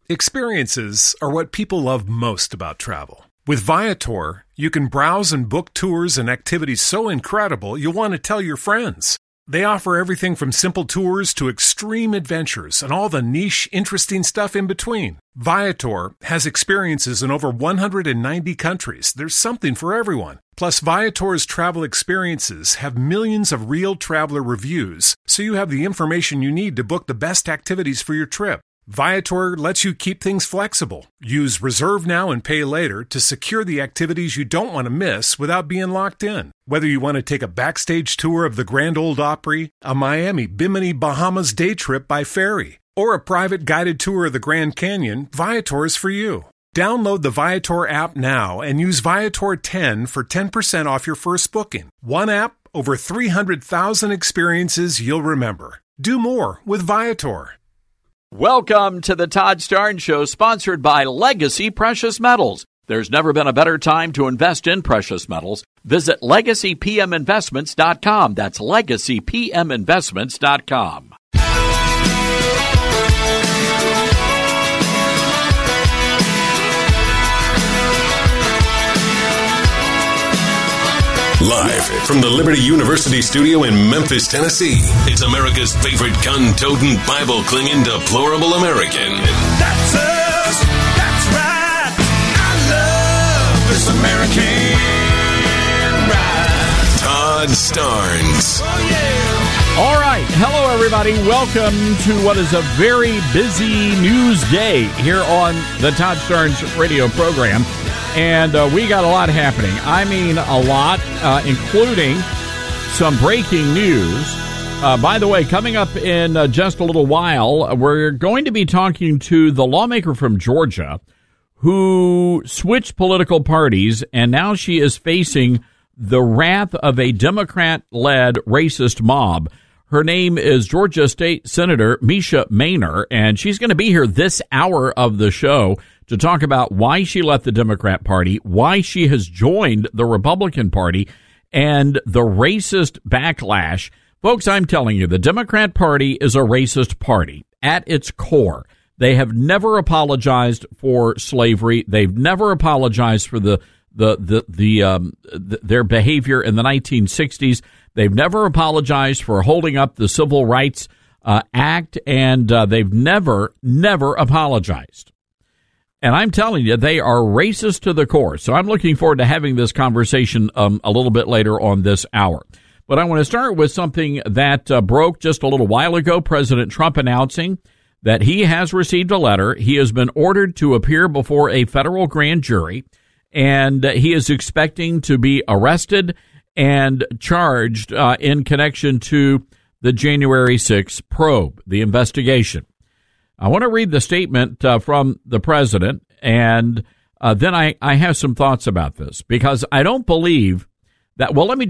Experiences are what people love most about travel. With Viator, you can browse and book tours and activities so incredible you'll want to tell your friends. They offer everything from simple tours to extreme adventures and all the niche, interesting stuff in between. Viator has experiences in over 190 countries. There's something for everyone. Plus, Viator's travel experiences have millions of real traveler reviews, so you have the information you need to book the best activities for your trip. Viator lets you keep things flexible. Use Reserve Now and Pay Later to secure the activities you don't want to miss without being locked in. Whether you want to take a backstage tour of the Grand Ole Opry, a Miami Bimini Bahamas day trip by ferry, or a private guided tour of the Grand Canyon, Viator is for you. Download the Viator app now and use Viator 10 for 10% off your first booking. One app, over 300,000 experiences you'll remember. Do more with Viator. Welcome to the Todd Starnes Show, sponsored by Legacy Precious Metals. There's never been a better time to invest in precious metals. Visit LegacyPMInvestments.com. That's LegacyPMInvestments.com. Live from the Liberty University studio in Memphis, Tennessee, it's America's favorite gun-toting, Bible-clinging, deplorable American. That's us. That's right. I love this American ride. Todd Starnes. Oh, yeah. All right. Hello, everybody. Welcome to what is a very busy news day here on the Todd Starnes radio program. And we got a lot happening. I mean, a lot, including some breaking news. By the way, coming up in just a little while, we're going to be talking to the lawmaker from Georgia who switched political parties, and now she is facing the wrath of a Democrat-led racist mob. Her name is Georgia State Senator Mesha Mainor, and she's going to be here this hour of the show to talk about why she left the Democrat Party, why she has joined the Republican Party, and the racist backlash. Folks, I'm telling you, the Democrat Party is a racist party at its core. They have never apologized for slavery. They've never apologized for their behavior in the 1960s. They've never apologized for holding up the Civil Rights Act, and they've never apologized. And I'm telling you, they are racist to the core. So I'm looking forward to having this conversation a little bit later on this hour. But I want to start with something that broke just a little while ago. President Trump announcing that he has received a letter. He has been ordered to appear before a federal grand jury, and he is expecting to be arrested and charged in connection to the January 6th probe, the investigation. I want to read the statement from the president, and then I have some thoughts about this, because I don't believe that. Well, let me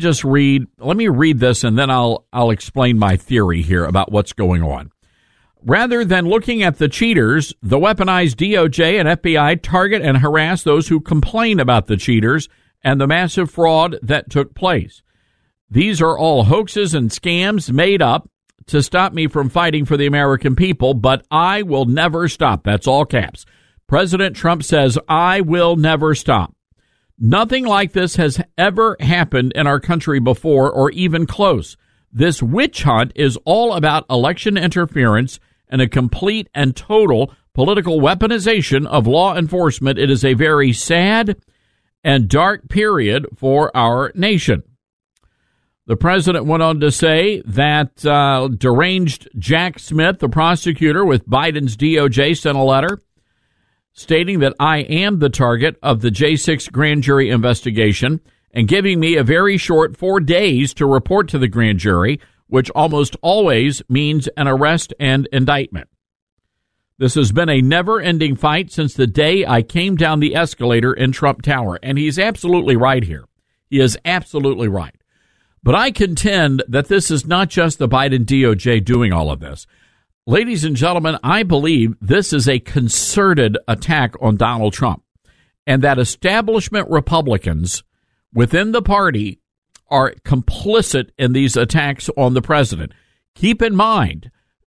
read this, and then I'll explain my theory here about what's going on. Rather than looking at the cheaters, the weaponized DOJ and FBI target and harass those who complain about the cheaters and the massive fraud that took place. These are all hoaxes and scams made up to stop me from fighting for the American people, but I will never stop. That's all caps. President Trump says, I will never stop. Nothing like this has ever happened in our country before, or even close. This witch hunt is all about election interference and a complete and total political weaponization of law enforcement. It is a very sad and dark period for our nation. The president went on to say that deranged Jack Smith, the prosecutor with Biden's DOJ, sent a letter stating that I am the target of the J6 grand jury investigation and giving me a very short 4 days to report to the grand jury, which almost always means an arrest and indictment. This has been a never-ending fight since the day I came down the escalator in Trump Tower. And he's absolutely right here. He is absolutely right. But I contend that this is not just the Biden DOJ doing all of this. Ladies and gentlemen, I believe this is a concerted attack on Donald Trump, and that establishment Republicans within the party are complicit in these attacks on the president. Keep in mind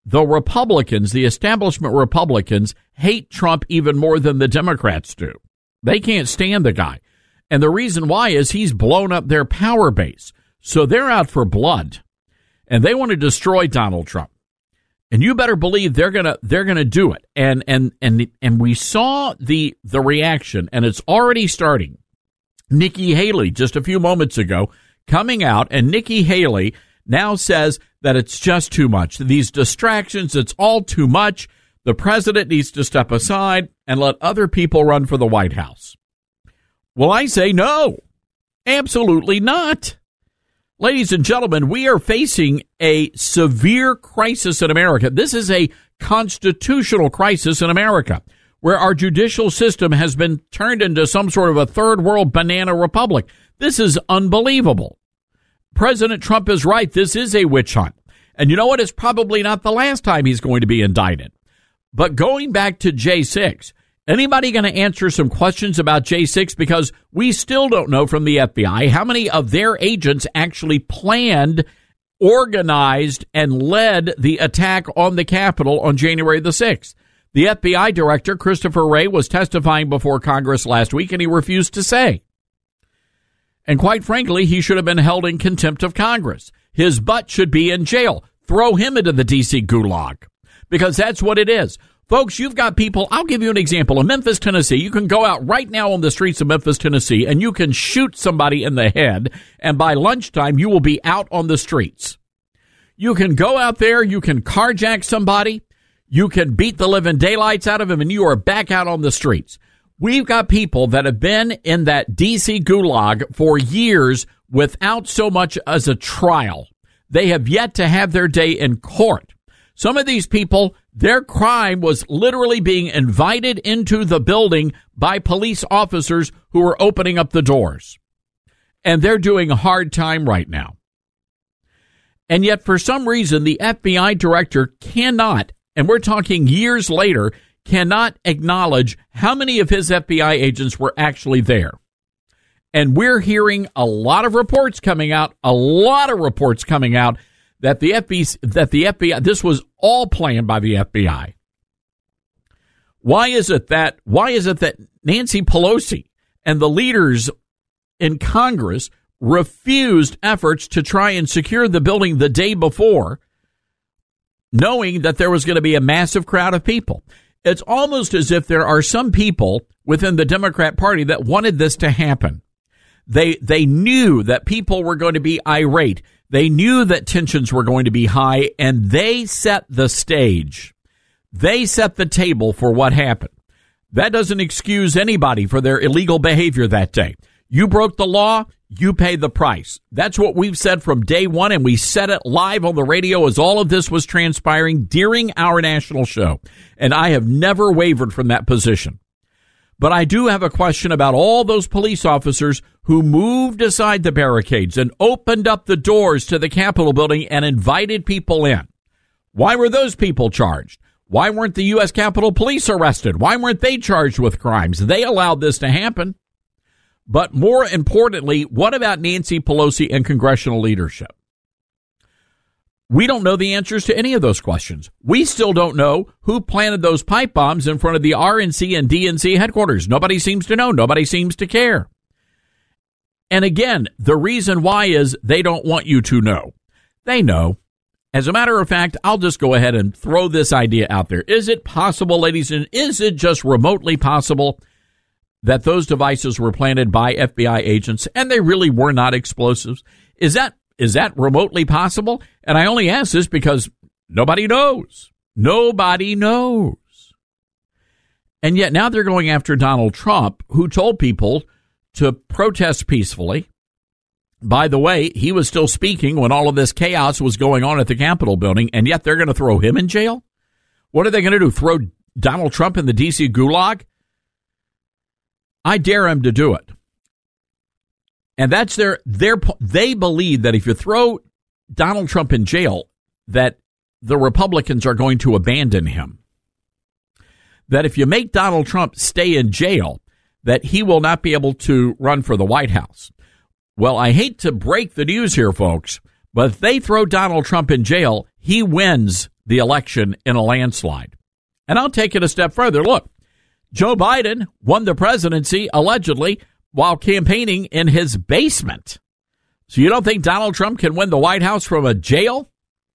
the Republicans, the establishment Republicans, hate Trump even more than the Democrats do. They can't stand the guy. And the reason why is he's blown up their power base. So they're out for blood. And they want to destroy Donald Trump. And you better believe they're gonna do it. And we saw the reaction, and it's already starting. Nikki Haley, just a few moments ago, coming out, and Nikki Haley now says that it's just too much. These distractions, it's all too much. The president needs to step aside and let other people run for the White House. Well, I say no, absolutely not. Ladies and gentlemen, we are facing a severe crisis in America. This is a constitutional crisis in America, where our judicial system has been turned into some sort of a third world banana republic. This is unbelievable. President Trump is right. This is a witch hunt. And you know what? It's probably not the last time he's going to be indicted. But going back to J6, anybody going to answer some questions about J6? Because we still don't know from the FBI how many of their agents actually planned, organized, and led the attack on the Capitol on January the 6th. The FBI director, Christopher Wray, was testifying before Congress last week, and he refused to say. And quite frankly, he should have been held in contempt of Congress. His butt should be in jail. Throw him into the D.C. gulag, because that's what it is. Folks, you've got people, I'll give you an example. In Memphis, Tennessee, you can go out right now on the streets of Memphis, Tennessee, and you can shoot somebody in the head, and by lunchtime, you will be out on the streets. You can go out there, you can carjack somebody, you can beat the living daylights out of him, and you are back out on the streets. We've got people that have been in that D.C. gulag for years without so much as a trial. They have yet to have their day in court. Some of these people, their crime was literally being invited into the building by police officers who were opening up the doors. And they're doing a hard time right now. And yet, for some reason, the FBI director cannot, and we're talking years later, cannot acknowledge how many of his FBI agents were actually there. And we're hearing a lot of reports coming out, that the FBI, this was all planned by the FBI. Why is it that Nancy Pelosi and the leaders in Congress refused efforts to try and secure the building the day before, knowing that there was going to be a massive crowd of people? It's almost as if there are some people within the Democrat Party that wanted this to happen. They knew that people were going to be irate. They knew that tensions were going to be high, and they set the stage. They set the table for what happened. That doesn't excuse anybody for their illegal behavior that day. You broke the law, you pay the price. That's what we've said from day one, and we said it live on the radio as all of this was transpiring during our national show. And I have never wavered from that position. But I do have a question about all those police officers who moved aside the barricades and opened up the doors to the Capitol building and invited people in. Why were those people charged? Why weren't the U.S. Capitol Police arrested? Why weren't they charged with crimes? They allowed this to happen. But more importantly, what about Nancy Pelosi and congressional leadership? We don't know the answers to any of those questions. We still don't know who planted those pipe bombs in front of the RNC and DNC headquarters. Nobody seems to know. Nobody seems to care. And again, the reason why is they don't want you to know. They know. As a matter of fact, I'll just go ahead and throw this idea out there. Is it possible, ladies and is it just remotely possible that those devices were planted by FBI agents and they really were not explosives? Is that remotely possible? And I only ask this because nobody knows. Nobody knows. And yet now they're going after Donald Trump, who told people to protest peacefully. By the way, he was still speaking when all of this chaos was going on at the Capitol building, and yet they're going to throw him in jail? What are they going to do, throw Donald Trump in the D.C. gulag? I dare him to do it. And that's they believe that if you throw Donald Trump in jail, that the Republicans are going to abandon him. That if you make Donald Trump stay in jail, that he will not be able to run for the White House. Well, I hate to break the news here, folks, but if they throw Donald Trump in jail, he wins the election in a landslide. And I'll take it a step further. Look, Joe Biden won the presidency, allegedly, while campaigning in his basement. So you don't think Donald Trump can win the White House from a jail?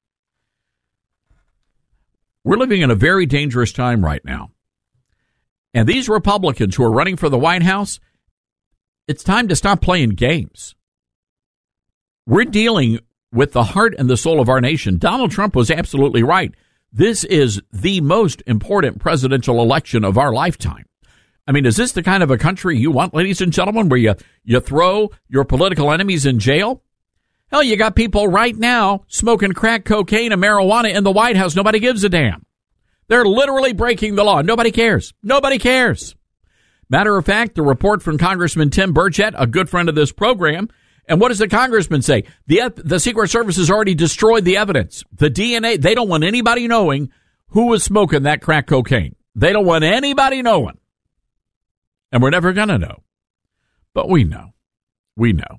We're living in a very dangerous time right now. And these Republicans who are running for the White House, it's time to stop playing games. We're dealing with the heart and the soul of our nation. Donald Trump was absolutely right. This is the most important presidential election of our lifetime. I mean, is this the kind of a country you want, ladies and gentlemen, where you throw your political enemies in jail? Hell, you got people right now smoking crack cocaine and marijuana in the White House. Nobody gives a damn. They're literally breaking the law. Nobody cares. Nobody cares. Matter of fact, the report from Congressman Tim Burchett, a good friend of this program, and what does the congressman say? The Secret Service has already destroyed the evidence. The DNA, they don't want anybody knowing who was smoking that crack cocaine. They don't want anybody knowing. And we're never going to know. But we know. We know.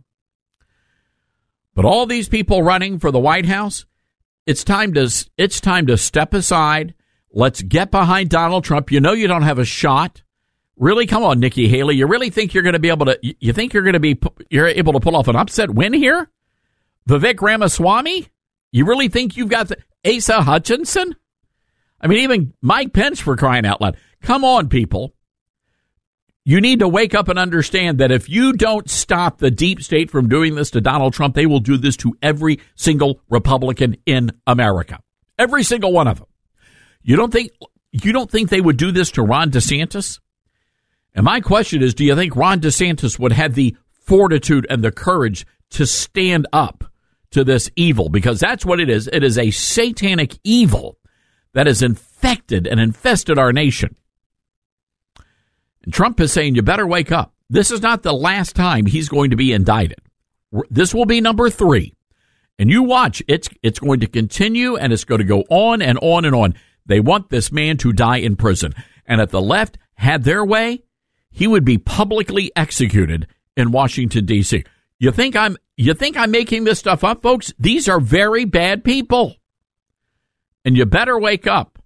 But all these people running for the White House, it's time to step aside. Let's get behind Donald Trump. You know you don't have a shot. Really? Come on, Nikki Haley. You really think you're going to be able to, you're able to pull off an upset win here? Vivek Ramaswamy? You really think you've got Asa Hutchinson? I mean, even Mike Pence, for crying out loud. Come on, people. You need to wake up and understand that if you don't stop the deep state from doing this to Donald Trump, they will do this to every single Republican in America. Every single one of them. You don't think they would do this to Ron DeSantis? And my question is, do you think Ron DeSantis would have the fortitude and the courage to stand up to this evil? Because that's what it is. It is a satanic evil that has infected and infested our nation. And Trump is saying, you better wake up. This is not the last time he's going to be indicted. This will be number 3. And you watch, it's going to continue, and it's going to go on and on and on. They want this man to die in prison. And if the left had their way, he would be publicly executed in Washington, D.C. You think I'm making this stuff up, folks? These are very bad people. And you better wake up.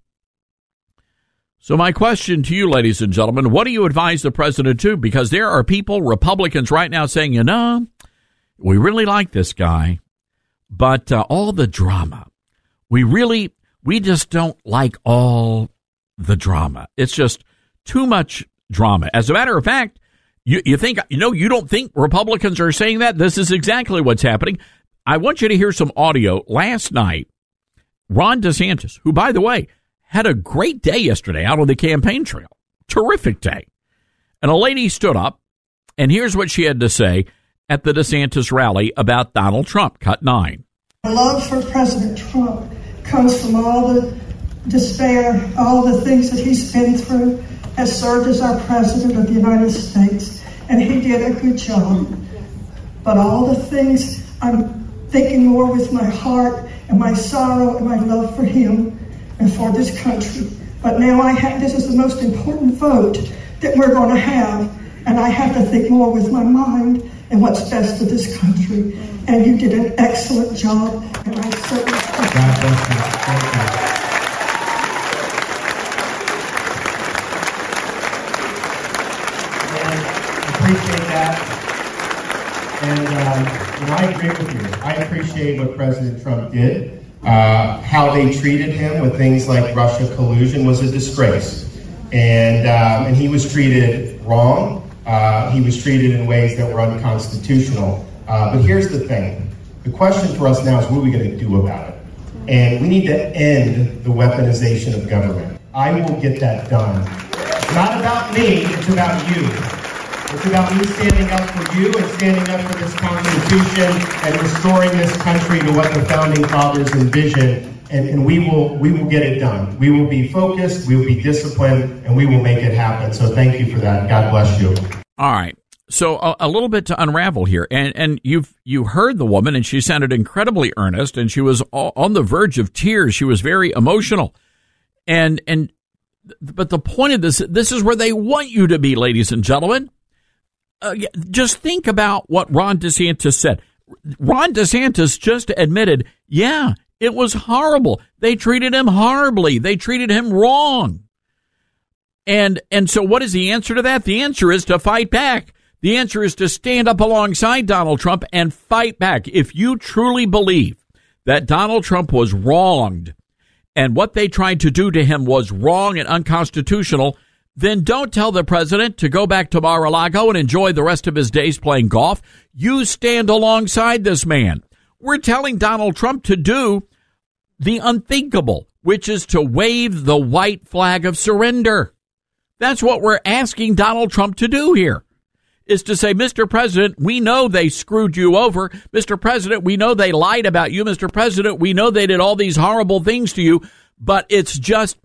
So my question to you, ladies and gentlemen, what do you advise the president to? Because there are people, Republicans right now saying, we really like this guy, but all the drama, we just don't like all the drama. It's just too much drama. As a matter of fact, you don't think Republicans are saying that? This is exactly what's happening. I want you to hear some audio. Last night, Ron DeSantis, who, by the way, had a great day yesterday out on the campaign trail. Terrific day. And a lady stood up, and here's what she had to say at the DeSantis rally about Donald Trump. Cut 9. My love for President Trump comes from all the despair, all the things that he's been through, has served as our President of the United States, and he did a good job. But all the things, I'm thinking more with my heart and my sorrow and my love for him and for this country. But now this is the most important vote that we're going to have, and I have to think more with my mind and what's best for this country. And you did an excellent job, and I certainly thank you. God bless you. Thank you. I appreciate that. And I agree with you. I appreciate what President Trump did. How they treated him with things like Russia collusion was a disgrace. And he was treated wrong. He was treated in ways that were unconstitutional. But here's the thing. The question for us now is what are we going to do about it? And we need to end the weaponization of government. I will get that done. It's not about me, it's about you. It's about me standing up for you and standing up for this Constitution and restoring this country to what the Founding Fathers envisioned. And we will get it done. We will be focused, we will be disciplined, and we will make it happen. So thank you for that. God bless you. All right. So a little bit to unravel here. And you heard the woman, and she sounded incredibly earnest, and she was on the verge of tears. She was very emotional. But the point of this is where they want you to be, ladies and gentlemen. Just think about what Ron DeSantis said. Ron DeSantis just admitted, It was horrible. They treated him horribly. They treated him wrong. And so what is the answer to that? The answer is to fight back. The answer is to stand up alongside Donald Trump and fight back. If you truly believe that Donald Trump was wronged and what they tried to do to him was wrong and unconstitutional, then don't tell the president to go back to Mar-a-Lago and enjoy the rest of his days playing golf. You stand alongside this man. We're telling Donald Trump to do the unthinkable, which is to wave the white flag of surrender. That's what we're asking Donald Trump to do here, is to say, Mr. President, we know they screwed you over. Mr. President, we know they lied about you. Mr. President, we know they did all these horrible things to you, but it's just,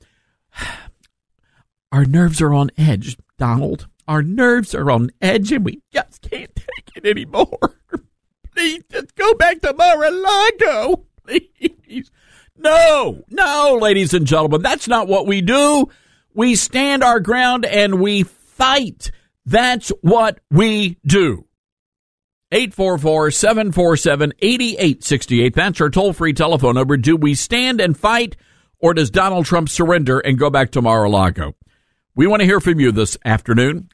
our nerves are on edge, Donald. Our nerves are on edge, and we just can't take it anymore. Please, just go back to Mar-a-Lago, please. No, ladies and gentlemen, that's not what we do. We stand our ground and we fight. That's what we do. 844-747-8868. That's our toll-free telephone number. Do we stand and fight, or does Donald Trump surrender and go back to Mar-a-Lago? We want to hear from you this afternoon.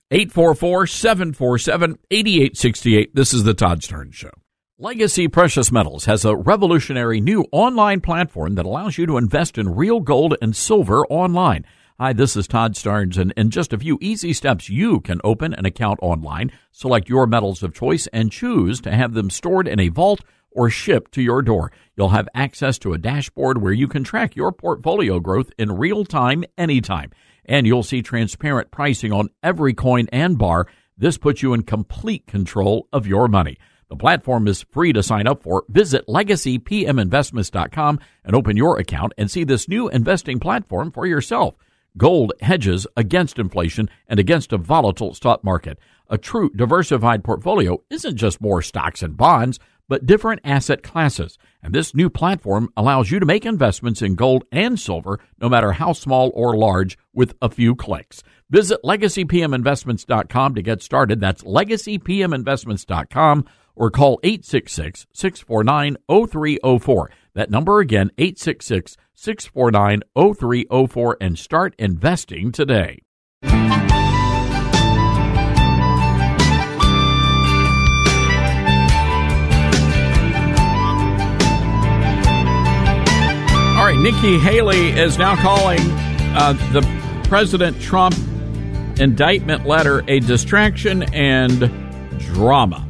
844-747-8868. This is the Todd Stern Show. Legacy Precious Metals has a revolutionary new online platform that allows you to invest in real gold and silver online. Hi, this is Todd Starnes, and in just a few easy steps, you can open an account online, select your metals of choice, and choose to have them stored in a vault or shipped to your door. You'll have access to a dashboard where you can track your portfolio growth in real time, anytime. And you'll see transparent pricing on every coin and bar. This puts you in complete control of your money. The platform is free to sign up for. Visit LegacyPMInvestments.com and open your account and see this new investing platform for yourself. Gold hedges against inflation and against a volatile stock market. A true diversified portfolio isn't just more stocks and bonds, but different asset classes. And this new platform allows you to make investments in gold and silver, no matter how small or large, with a few clicks. Visit LegacyPMInvestments.com to get started. That's LegacyPMInvestments.com, or call 866-649-0304. That number again, 866-649-0304, and start investing today. All right, Nikki Haley is now calling the President Trump indictment letter a distraction and drama.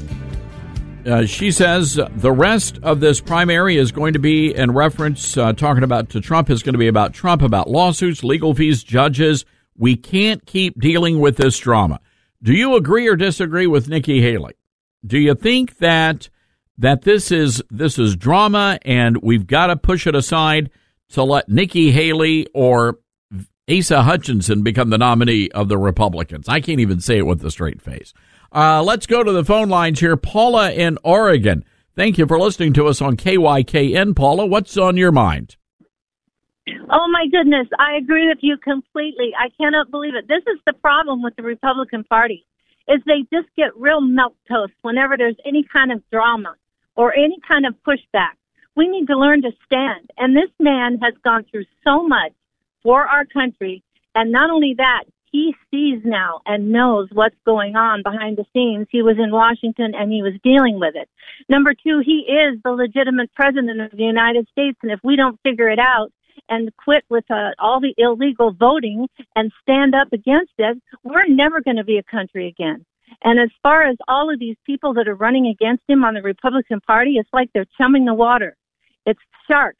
She says the rest of this primary is going to be in reference, talking about to Trump, is going to be about Trump, about lawsuits, legal fees, judges. We can't keep dealing with this drama. Do you agree or disagree with Nikki Haley? Do you think that this is drama and we've got to push it aside to let Nikki Haley or Asa Hutchinson become the nominee of the Republicans? I can't even say it with a straight face. Let's go to the phone lines here. Paula in Oregon. Thank you for listening to us on KYKN. Paula, what's on your mind? Oh, my goodness. I agree with you completely. I cannot believe it. This is the problem with the Republican Party, is they just get real milquetoast whenever there's any kind of drama or any kind of pushback. We need to learn to stand. And this man has gone through so much for our country. And not only that, he sees now and knows what's going on behind the scenes. He was in Washington and he was dealing with it. Number two, he is the legitimate president of the United States. And if we don't figure it out and quit with all the illegal voting and stand up against it, we're never going to be a country again. And as far as all of these people that are running against him on the Republican Party, it's like they're chumming the water. It's sharks.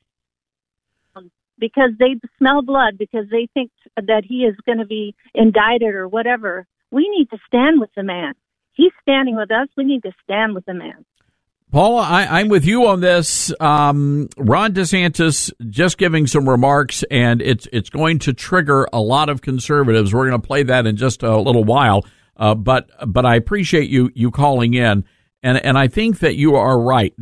Because they smell blood, because they think that he is going to be indicted or whatever. We need to stand with the man. He's standing with us. We need to stand with the man. Paula, I'm with you on this. Ron DeSantis just giving some remarks, and it's going to trigger a lot of conservatives. We're going to play that in just a little while. But I appreciate you calling in, and I think that you are right.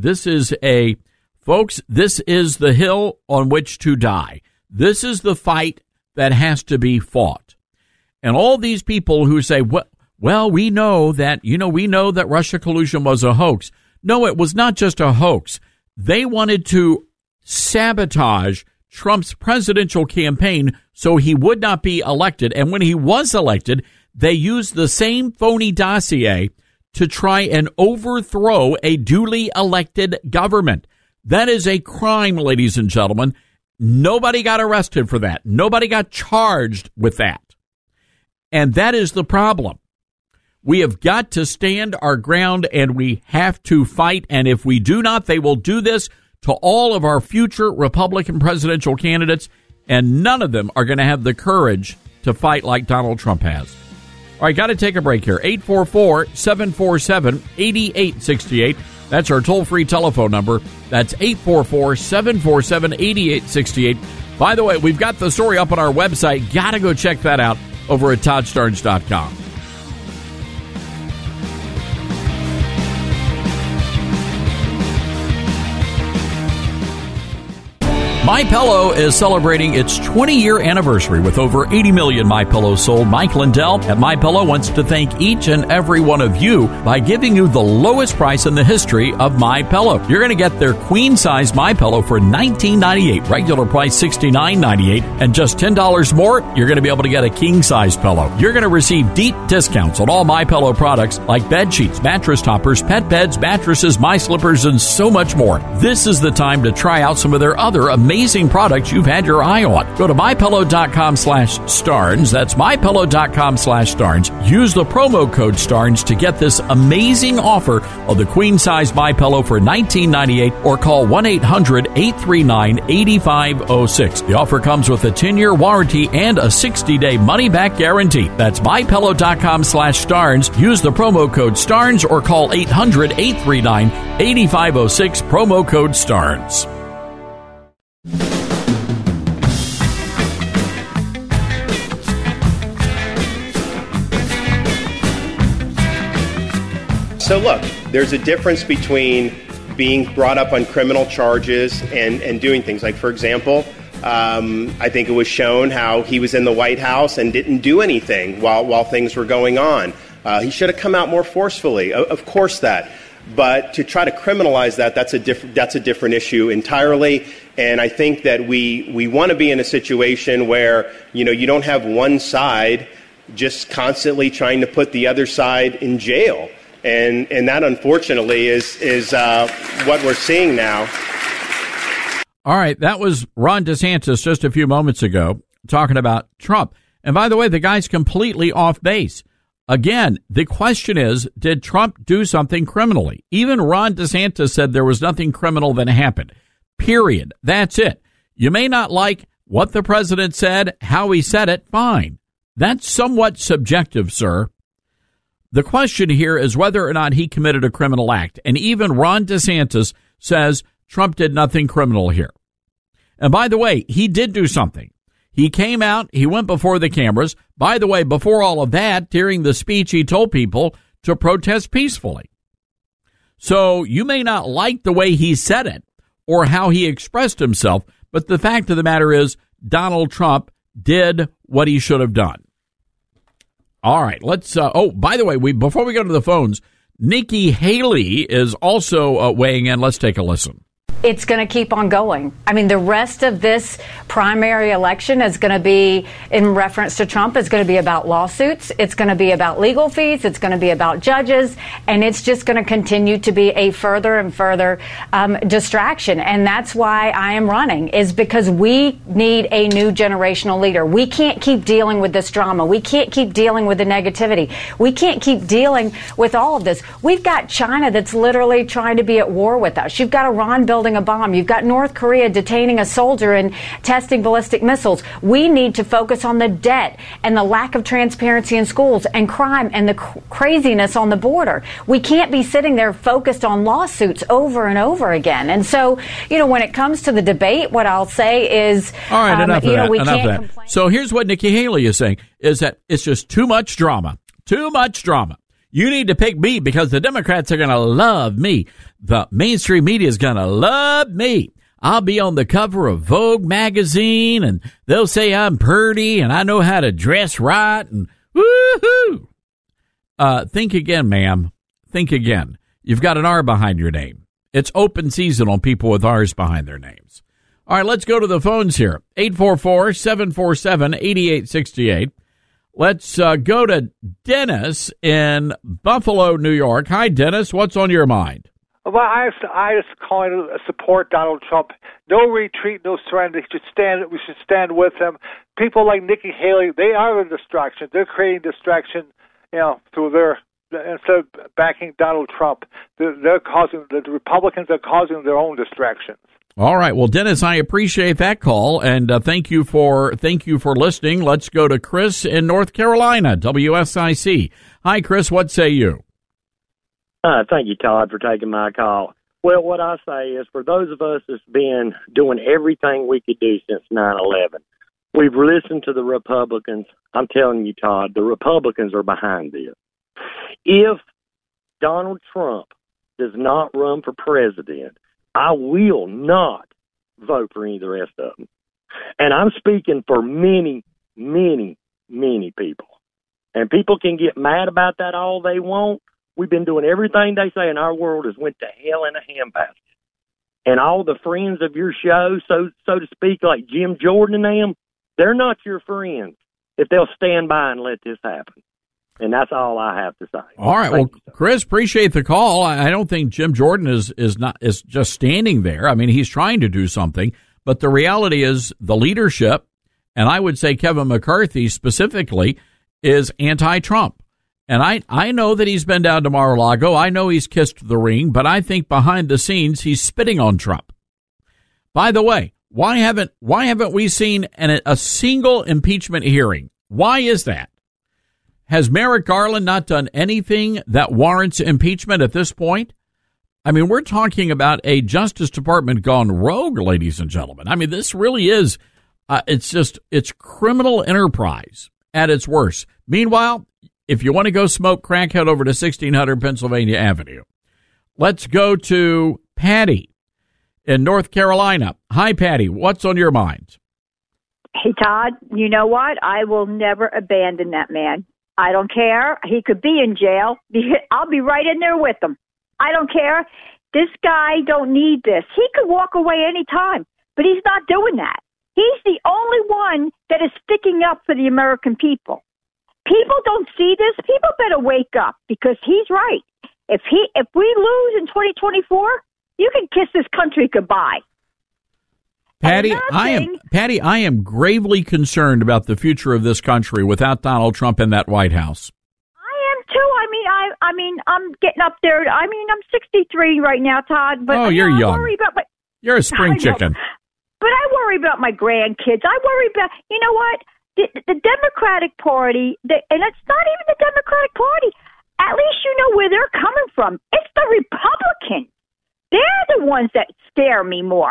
Folks, this is the hill on which to die. This is the fight that has to be fought. And all these people who say, well, we know that Russia collusion was a hoax. No, it was not just a hoax. They wanted to sabotage Trump's presidential campaign so he would not be elected. And when he was elected, they used the same phony dossier to try and overthrow a duly elected government. That is a crime, ladies and gentlemen. Nobody got arrested for that. Nobody got charged with that. And that is the problem. We have got to stand our ground, and we have to fight. And if we do not, they will do this to all of our future Republican presidential candidates, and none of them are going to have the courage to fight like Donald Trump has. All right, got to take a break here. 844-747-8868. That's our toll-free telephone number. That's 844-747-8868. By the way, we've got the story up on our website. Got to go check that out over at ToddStarnes.com. MyPillow is celebrating its 20-year anniversary with over 80 million MyPillows sold. Mike Lindell at MyPillow wants to thank each and every one of you by giving you the lowest price in the history of MyPillow. You're going to get their queen-size MyPillow for $19.98, regular price $69.98, and just $10 more, you're going to be able to get a king-size pillow. You're going to receive deep discounts on all MyPillow products like bed sheets, mattress toppers, pet beds, mattresses, my slippers, and so much more. This is the time to try out some of their other amazing products you've had your eye on. Go to MyPillow.com/Starnes. That's MyPillow.com/Starnes. Use the promo code Starnes to get this amazing offer of the queen-size MyPillow for $19.98 or call 1-800-839-8506. The offer comes with a 10-year warranty and a 60-day money-back guarantee. That's MyPillow.com/Starnes. Use the promo code Starnes or call 800-839-8506. Promo code Starnes. So look, there's a difference between being brought up on criminal charges and doing things. Like, for example, I think it was shown how he was in the White House and didn't do anything while things were going on. He should have come out more forcefully. Of course that. But to try to criminalize that's a different issue entirely. And I think that we want to be in a situation where, you don't have one side just constantly trying to put the other side in jail. And that, unfortunately, is what we're seeing now. All right, that was Ron DeSantis just a few moments ago talking about Trump. And by the way, the guy's completely off base. Again, the question is, did Trump do something criminally? Even Ron DeSantis said there was nothing criminal that happened. Period. That's it. You may not like what the president said, how he said it, fine. That's somewhat subjective, sir. The question here is whether or not he committed a criminal act. And even Ron DeSantis says Trump did nothing criminal here. And by the way, he did do something. He came out, he went before the cameras. By the way, before all of that, during the speech, he told people to protest peacefully. So you may not like the way he said it or how he expressed himself, but the fact of the matter is Donald Trump did what he should have done. All right, let's, by the way, before we go to the phones, Nikki Haley is also weighing in. Let's take a listen. It's going to keep on going. I mean, the rest of this primary election is going to be, in reference to Trump, is going to be about lawsuits. It's going to be about legal fees. It's going to be about judges. And it's just going to continue to be a further and further distraction. And that's why I am running, is because we need a new generational leader. We can't keep dealing with this drama. We can't keep dealing with the negativity. We can't keep dealing with all of this. We've got China that's literally trying to be at war with us. You've got Iran building a bomb. You've got North Korea detaining a soldier and testing ballistic missiles. We need to focus on the debt and the lack of transparency in schools and crime and the craziness on the border. We can't be sitting there focused on lawsuits over and over again. And so, when it comes to the debate, what I'll say is, all right, enough of that. We enough can't of that. complain. So here's what Nikki Haley is saying, is that it's just too much drama. Too much drama. You need to pick me because the Democrats are going to love me. The mainstream media is going to love me. I'll be on the cover of Vogue magazine, and they'll say I'm pretty and I know how to dress right, and woohoo! Think again, ma'am. Think again. You've got an R behind your name. It's open season on people with R's behind their names. All right, let's go to the phones here. 844-747-8868. Let's go to Dennis in Buffalo, New York. Hi, Dennis. What's on your mind? Well, I just calling to support Donald Trump. No retreat, no surrender. We should stand with him. People like Nikki Haley, they are the distraction. They're creating distraction, through their, instead of backing Donald Trump. The Republicans are causing their own distractions. All right. Well, Dennis, I appreciate that call, and thank you for listening. Let's go to Chris in North Carolina, WSIC. Hi, Chris. What say you? Thank you, Todd, for taking my call. Well, what I say is, for those of us that's been doing everything we could do since 9/11, we've listened to the Republicans. I'm telling you, Todd, the Republicans are behind this. If Donald Trump does not run for president, I will not vote for any of the rest of them. And I'm speaking for many, many, many people. And people can get mad about that all they want. We've been doing everything they say, and our world has went to hell in a handbasket. And all the friends of your show, so to speak, like Jim Jordan and them, they're not your friends if they'll stand by and let this happen. And that's all I have to say. All right. Well, Chris, appreciate the call. I don't think Jim Jordan is just standing there. I mean, he's trying to do something, but the reality is the leadership, and I would say Kevin McCarthy specifically, is anti-Trump. And I know that he's been down to Mar-a-Lago. I know he's kissed the ring, but I think behind the scenes he's spitting on Trump. By the way, why haven't we seen a single impeachment hearing? Why is that? Has Merrick Garland not done anything that warrants impeachment at this point? I mean, we're talking about a Justice Department gone rogue, ladies and gentlemen. I mean, this really is, it's criminal enterprise at its worst. Meanwhile, if you want to go smoke crack, head over to 1600 Pennsylvania Avenue. Let's go to Patty in North Carolina. Hi, Patty. What's on your mind? Hey, Todd, you know what? I will never abandon that man. I don't care. He could be in jail. I'll be right in there with him. I don't care. This guy don't need this. He could walk away any time, but he's not doing that. He's the only one that is sticking up for the American people. People don't see this. People better wake up, because he's right. If we lose in 2024, you can kiss this country goodbye. Patty, I am gravely concerned about the future of this country without Donald Trump in that White House. I am too. I mean, I'm getting up there. I mean, I'm 63 right now, Todd. But you're young. I worry about you're a spring chicken. But I worry about my grandkids. I worry about, you know what? The Democratic Party, and it's not even the Democratic Party. At least you know where they're coming from. It's the Republicans. They're the ones that scare me more.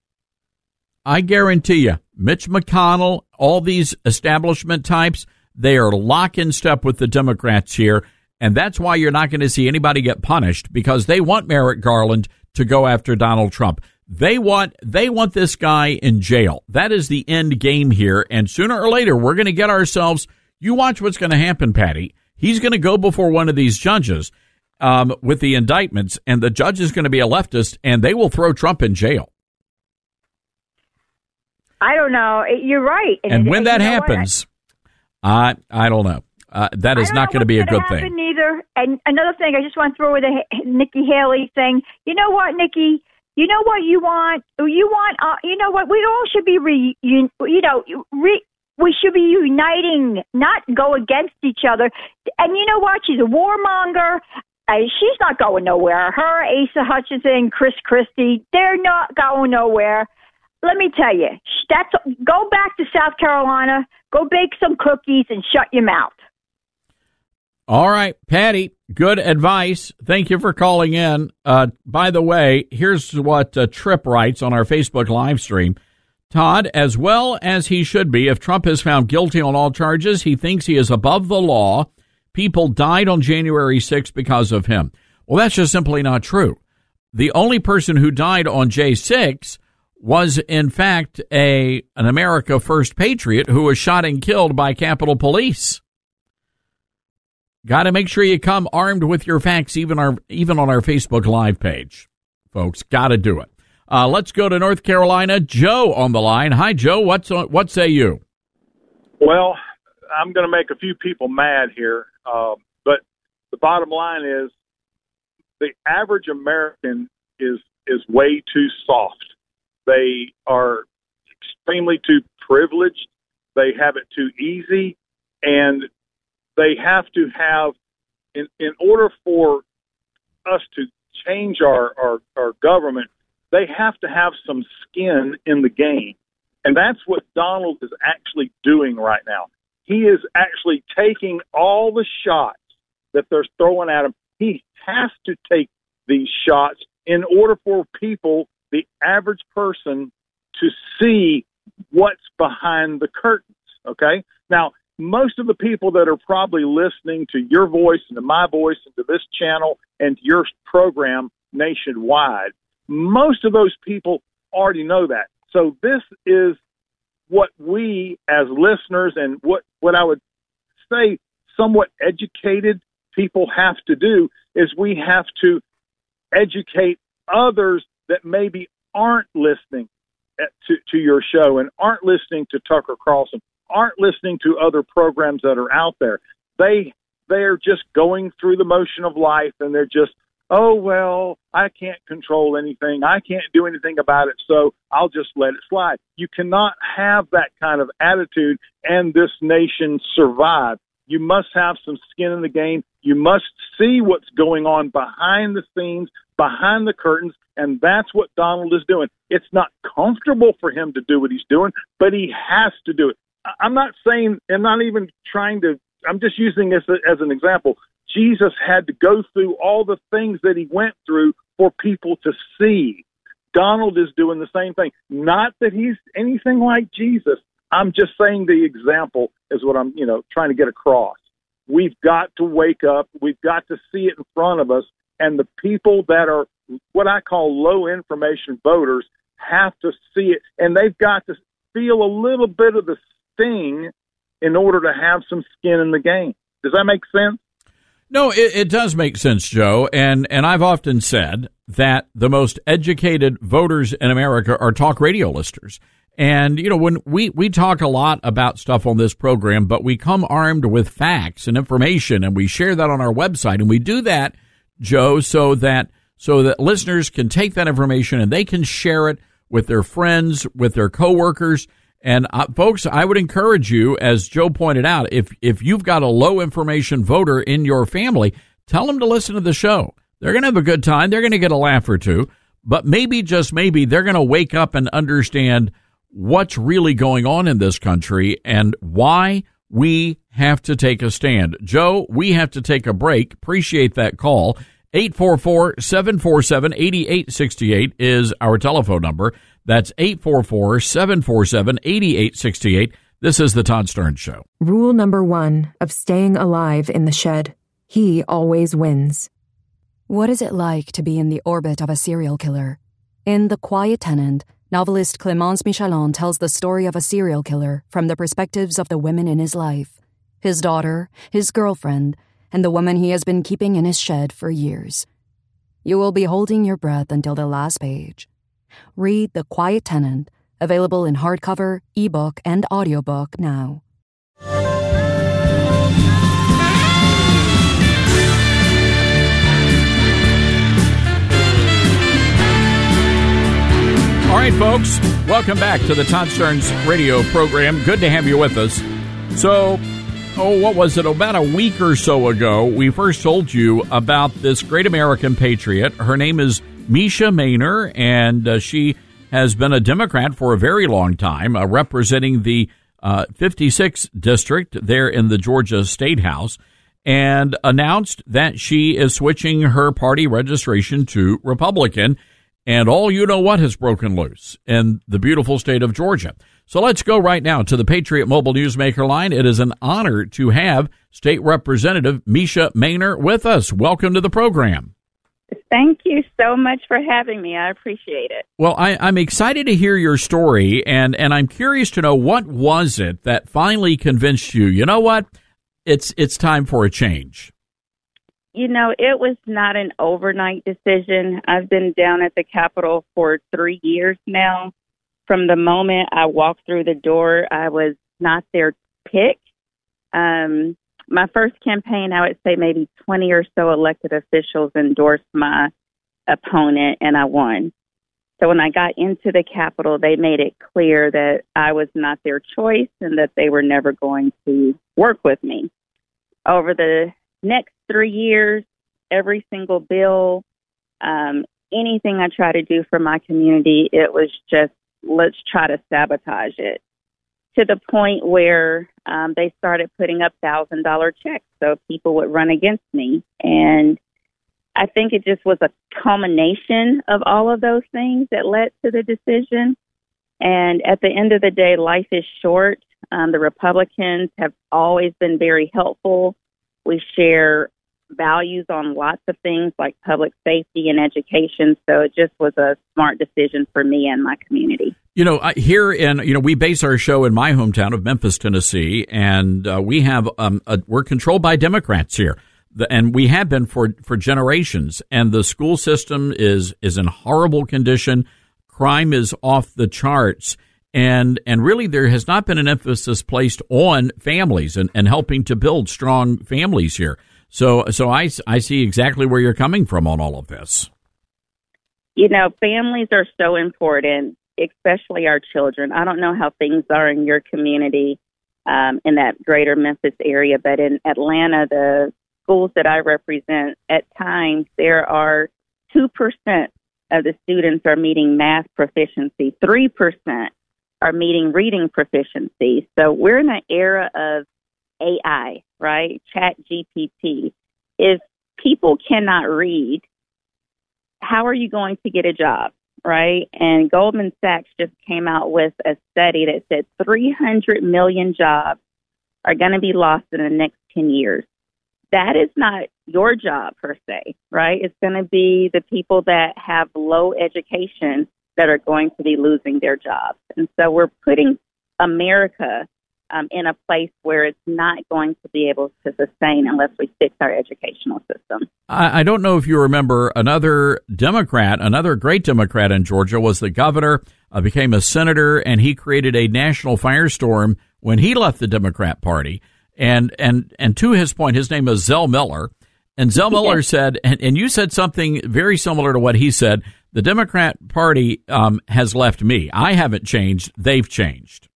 I guarantee you, Mitch McConnell, all these establishment types, they are lock in step with the Democrats here, and that's why you're not going to see anybody get punished, because they want Merrick Garland to go after Donald Trump. They want this guy in jail. That is the end game here, and sooner or later we're going to get ourselves. You watch what's going to happen, Patty. He's going to go before one of these judges with the indictments, and the judge is going to be a leftist, and they will throw Trump in jail. I don't know. You're right. And when that happens, I don't know. That is not going to be a good thing. Either. And another thing, I just want to throw with the Nikki Haley thing. You know what, Nikki? You know what you want? You know what? We all should be we should be uniting, not go against each other. And you know what? She's a warmonger. She's not going nowhere. Her, Asa Hutchinson, Chris Christie, they're not going nowhere. Let me tell you, go back to South Carolina, go bake some cookies, and shut your mouth. All right, Patty, good advice. Thank you for calling in. By the way, here's what Tripp writes on our Facebook live stream. Todd, as well as he should be, if Trump is found guilty on all charges, he thinks he is above the law. People died on January 6th because of him. Well, that's just simply not true. The only person who died on J6 was, in fact, an America First patriot who was shot and killed by Capitol Police. Got to make sure you come armed with your facts, even on our Facebook Live page, folks. Got to do it. Let's go to North Carolina. Joe on the line. Hi, Joe. What say you? Well, I'm going to make a few people mad here, but the bottom line is the average American is way too soft. They are extremely too privileged. They have it too easy, and they have to have, in order for us to change our government, they have to have some skin in the game. And that's what Donald is actually doing right now. He is actually taking all the shots that they're throwing at him. He has to take these shots in order for people, the average person, to see what's behind the curtains, okay? Now, most of the people that are probably listening to your voice and to my voice and to this channel and to your program nationwide, most of those people already know that. So this is what we as listeners and what I would say somewhat educated people have to do is we have to educate others that maybe aren't listening to your show and aren't listening to Tucker Carlson, aren't listening to other programs that are out there. They're just going through the motion of life, and they're just, oh, well, I can't control anything. I can't do anything about it, so I'll just let it slide. You cannot have that kind of attitude and this nation survive. You must have some skin in the game. You must see what's going on behind the scenes, behind the curtains, and that's what Donald is doing. It's not comfortable for him to do what he's doing, but he has to do it. I'm not saying, I'm not even trying to, I'm just using this as an example. Jesus had to go through all the things that he went through for people to see. Donald is doing the same thing. Not that he's anything like Jesus. I'm just saying the example is what I'm, trying to get across. We've got to wake up. We've got to see it in front of us. And the people that are what I call low information voters have to see it. And they've got to feel a little bit of the sting in order to have some skin in the game. Does that make sense? No, it does make sense, Joe. And I've often said that the most educated voters in America are talk radio listeners. And, when we talk a lot about stuff on this program, but we come armed with facts and information, and we share that on our website. And we do that, Joe, so that listeners can take that information and they can share it with their friends, with their coworkers. And folks, I would encourage you, as Joe pointed out, if you've got a low information voter in your family, tell them to listen to the show. They're going to have a good time. They're going to get a laugh or two, but maybe, just maybe, they're going to wake up and understand what's really going on in this country and why we have to take a stand. Joe, we have to take a break. Appreciate that call. 844-747-8868 is our telephone number. That's 844-747-8868. This is the Todd Stern Show. Rule number 1 of staying alive in the shed. He always wins. What is it like to be in the orbit of a serial killer? In The Quiet Tenant, novelist Clémence Michelon tells the story of a serial killer from the perspectives of the women in his life. His daughter, his girlfriend, and the woman he has been keeping in his shed for years. You will be holding your breath until the last page. Read The Quiet Tenant, available in hardcover, ebook, and audiobook now. All right, folks, welcome back to the Todd Stern's radio program. Good to have you with us. So, what was it? About a week or so ago, we first told you about this great American patriot. Her name is Mesha Mainor, and she has been a Democrat for a very long time, representing the 56th district there in the Georgia State House, and announced that she is switching her party registration to Republican. And all you know what has broken loose in the beautiful state of Georgia. So let's go right now to the Patriot Mobile Newsmaker line. It is an honor to have State Representative Mesha Mainor with us. Welcome to the program. Thank you so much for having me. I appreciate it. Well, I'm excited to hear your story, and I'm curious to know, what was it that finally convinced you, you know what, it's time for a change? It was not an overnight decision. I've been down at the Capitol for 3 years now. From the moment I walked through the door, I was not their pick. My first campaign, I would say maybe 20 or so elected officials endorsed my opponent, and I won. So when I got into the Capitol, they made it clear that I was not their choice and that they were never going to work with me. Over the next 3 years, every single bill, anything I try to do for my community, it was just, let's try to sabotage it, to the point where they started putting up $1,000 checks so people would run against me. And I think it just was a culmination of all of those things that led to the decision. And at the end of the day, life is short. The Republicans have always been very helpful. We share values on lots of things like public safety and education. So it just was a smart decision for me and my community. We base our show in my hometown of Memphis, Tennessee, and we're controlled by Democrats here. And we have been for generations. And the school system is in horrible condition. Crime is off the charts. And really, there has not been an emphasis placed on families and helping to build strong families here. So I see exactly where you're coming from on all of this. Families are so important, especially our children. I don't know how things are in your community in that greater Memphis area, but in Atlanta, the schools that I represent, at times there are 2% of the students are meeting math proficiency, 3% are meeting reading proficiency. So we're in an era of AI, right? Chat GPT. If people cannot read, how are you going to get a job, right? And Goldman Sachs just came out with a study that said 300 million jobs are going to be lost in the next 10 years. That is not your job per se, right? It's going to be the people that have low education that are going to be losing their jobs. And so we're putting America in a place where it's not going to be able to sustain unless we fix our educational system. I don't know if you remember another great Democrat in Georgia was the governor, became a senator, and he created a national firestorm when he left the Democrat Party. And to his point, his name is Zell Miller. And Zell Miller said, and you said something very similar to what he said, the Democrat Party has left me. I haven't changed. They've changed.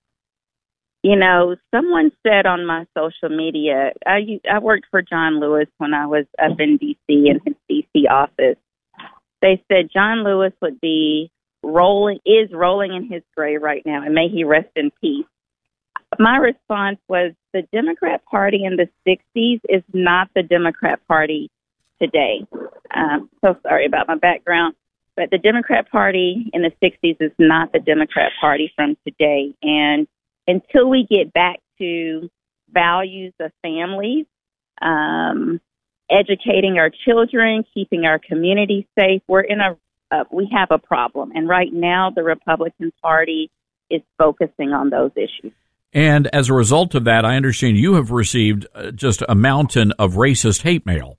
Someone said on my social media, I worked for John Lewis when I was up in D.C. in his D.C. office. They said John Lewis is rolling in his grave right now, and may he rest in peace. My response was the Democrat Party in the 60s is not the Democrat Party today. So sorry about my background, but the Democrat Party in the 60s is not the Democrat Party from today. And until we get back to values of families, educating our children, keeping our community safe, we have a problem. And right now, the Republican Party is focusing on those issues. And as a result of that, I understand you have received just a mountain of racist hate mail.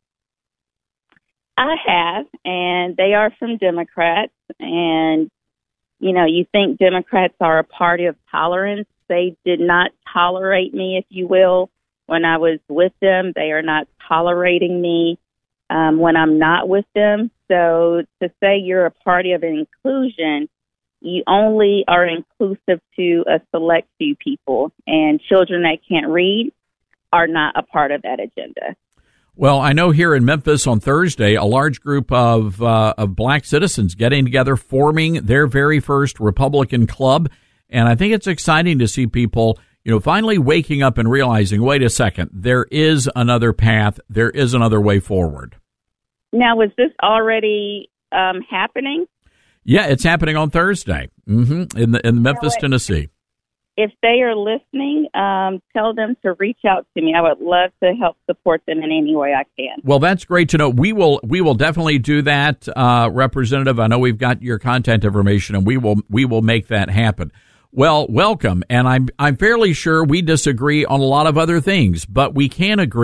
I have, and they are from Democrats. And, you think Democrats are a party of tolerance. They did not tolerate me, if you will, when I was with them. They are not tolerating me when I'm not with them. So to say you're a party of inclusion, you only are inclusive to a select few people, and children that can't read are not a part of that agenda. Well, I know here in Memphis on Thursday, a large group of black citizens getting together, forming their very first Republican club. And I think it's exciting to see people, finally waking up and realizing, wait a second, there is another path. There is another way forward. Now, was this already happening? Yeah, it's happening on Thursday in Memphis, Tennessee. If they are listening, tell them to reach out to me. I would love to help support them in any way I can. Well, that's great to know. We will definitely do that, Representative. I know we've got your contact information, and we will make that happen. Well, welcome. And I'm fairly sure we disagree on a lot of other things, but we can agree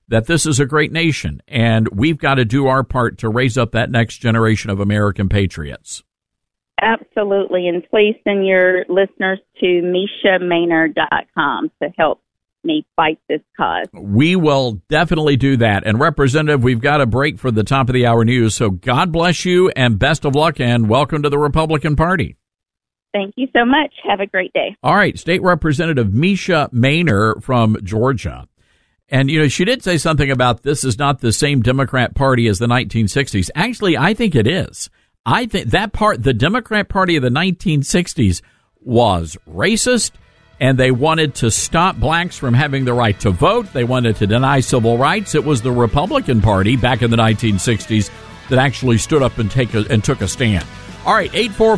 that this is a great nation, and we've got to do our part to raise up that next generation of American patriots. Absolutely. And please send your listeners to MishaMaynard.com to help me fight this cause. We will definitely do that. And Representative, we've got a break for the top of the hour news. So God bless you and best of luck, and welcome to the Republican Party. Thank you so much. Have a great day. All right. State Representative Misha Maynard from Georgia. And, you know, she did say something about this is not the same Democrat Party as the 1960s. Actually, I think it is. I think that the Democrat Party of the 1960s was racist, and they wanted to stop blacks from having the right to vote. They wanted to deny civil rights. It was the Republican Party back in the 1960s that actually stood up and took a stand. All right,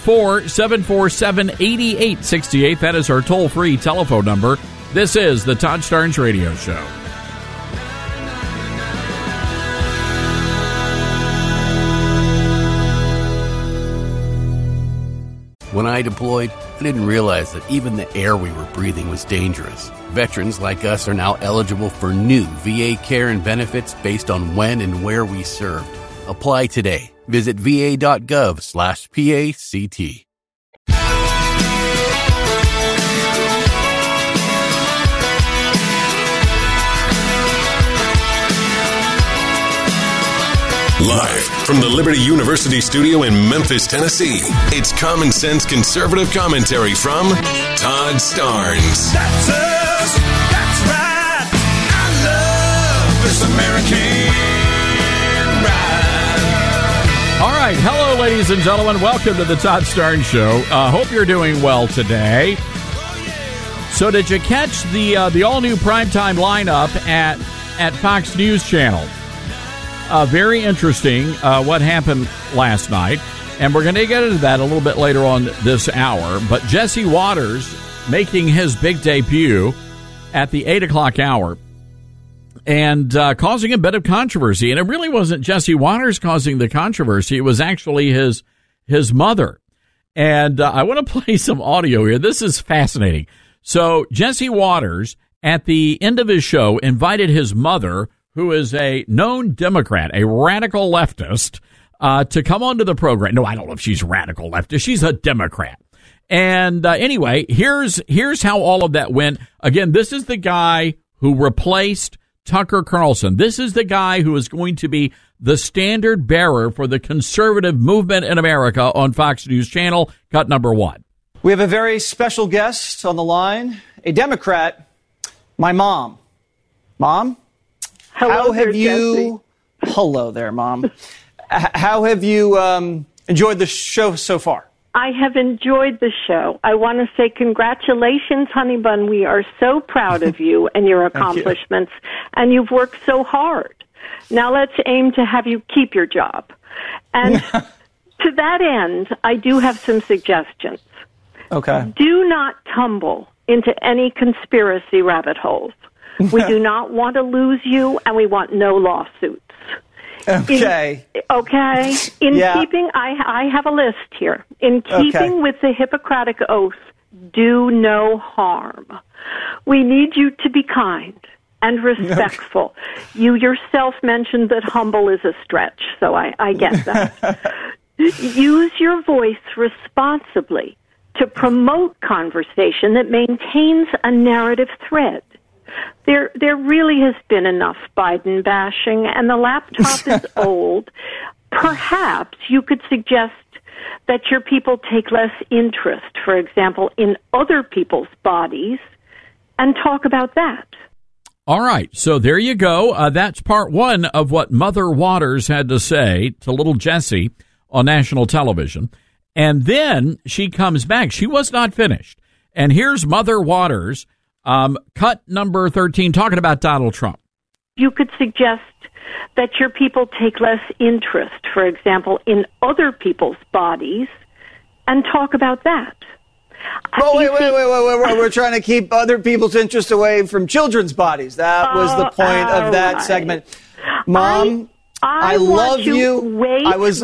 844-747-8868. That is our toll-free telephone number. This is the Todd Starnes Radio Show. When I deployed, I didn't realize that even the air we were breathing was dangerous. Veterans like us are now eligible for new VA care and benefits based on when and where we served. Apply today. Visit va.gov/PACT. Live from the Liberty University studio in Memphis, Tennessee, it's Common Sense Conservative Commentary from Todd Starnes. That's us. That's right. I love this American ride. All right. Hello, ladies and gentlemen. Welcome to the Todd Starnes Show. Hope you're doing well today. So did you catch the all-new primetime lineup at Fox News Channel? Very interesting what happened last night, and we're going to get into that a little bit later on this hour. But Jesse Watters making his big debut at the 8 o'clock hour and causing a bit of controversy. And it really wasn't Jesse Watters causing the controversy. It was actually his mother. And I want to play some audio here. This is fascinating. So Jesse Watters, at the end of his show, invited his mother, who is a known Democrat, a radical leftist, to come onto the program. No, I don't know if she's radical leftist. She's a Democrat. And anyway, here's how all of that went. Again, this is the guy who replaced Tucker Carlson. This is the guy who is going to be the standard bearer for the conservative movement in America on Fox News Channel. Cut number one. We have a very special guest on the line, a Democrat, my mom. Mom? Hello, Hello there, Mom. How have you enjoyed the show so far? I have enjoyed the show. I want to say congratulations, Honey Bun. We are so proud of you and your accomplishments, and you've worked so hard. Now let's aim to have you keep your job. And to that end, I do have some suggestions. Okay. Do not tumble into any conspiracy rabbit holes. We do not want to lose you, and we want no lawsuits. Okay. In keeping, I have a list here. In keeping with the Hippocratic Oath, do no harm. We need you to be kind and respectful. You yourself mentioned that humble is a stretch, so I get that. Use your voice responsibly to promote conversation that maintains a narrative thread. There really has been enough Biden bashing, and the laptop is old. Perhaps you could suggest that your people take less interest, for example, in other people's bodies, and talk about that. All right, so there you go. That's part one of what Mother Watters had to say to little Jesse on national television. And then she comes back. She was not finished. And here's Mother Watters. Cut number 13, talking about Donald Trump. You could suggest that your people take less interest, for example, in other people's bodies, and talk about that. Oh, wait. We're trying to keep other people's interest away from children's bodies. That was the point of that segment. Mom, I love you. Wait.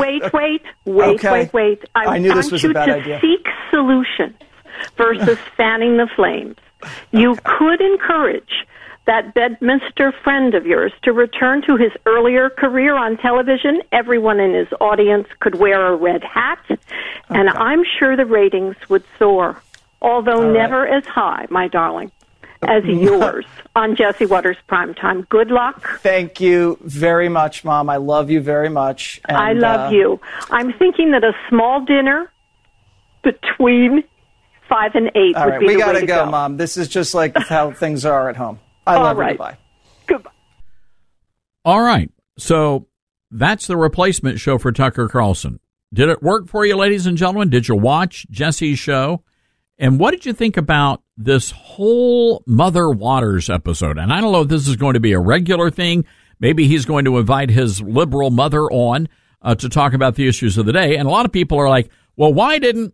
I knew this was a bad idea. Seek solutions versus fanning the flames. You could encourage that Bedminster friend of yours to return to his earlier career on television, everyone in his audience could wear a red hat, and I'm sure the ratings would soar, although never as high, my darling, as yours on Jesse Waters Primetime. Good luck. Thank you very much, Mom. I love you very much. And, I love you. I'm thinking that a small dinner between 5 and 8 all would right, be we the gotta way to go, Mom. This is just like how things are at home. I love you. Goodbye. Goodbye. All right. So that's the replacement show for Tucker Carlson. Did it work for you, ladies and gentlemen? Did you watch Jesse's show? And what did you think about this whole Mother Waters episode? And I don't know if this is going to be a regular thing. Maybe he's going to invite his liberal mother on to talk about the issues of the day. And a lot of people are like, well, why didn't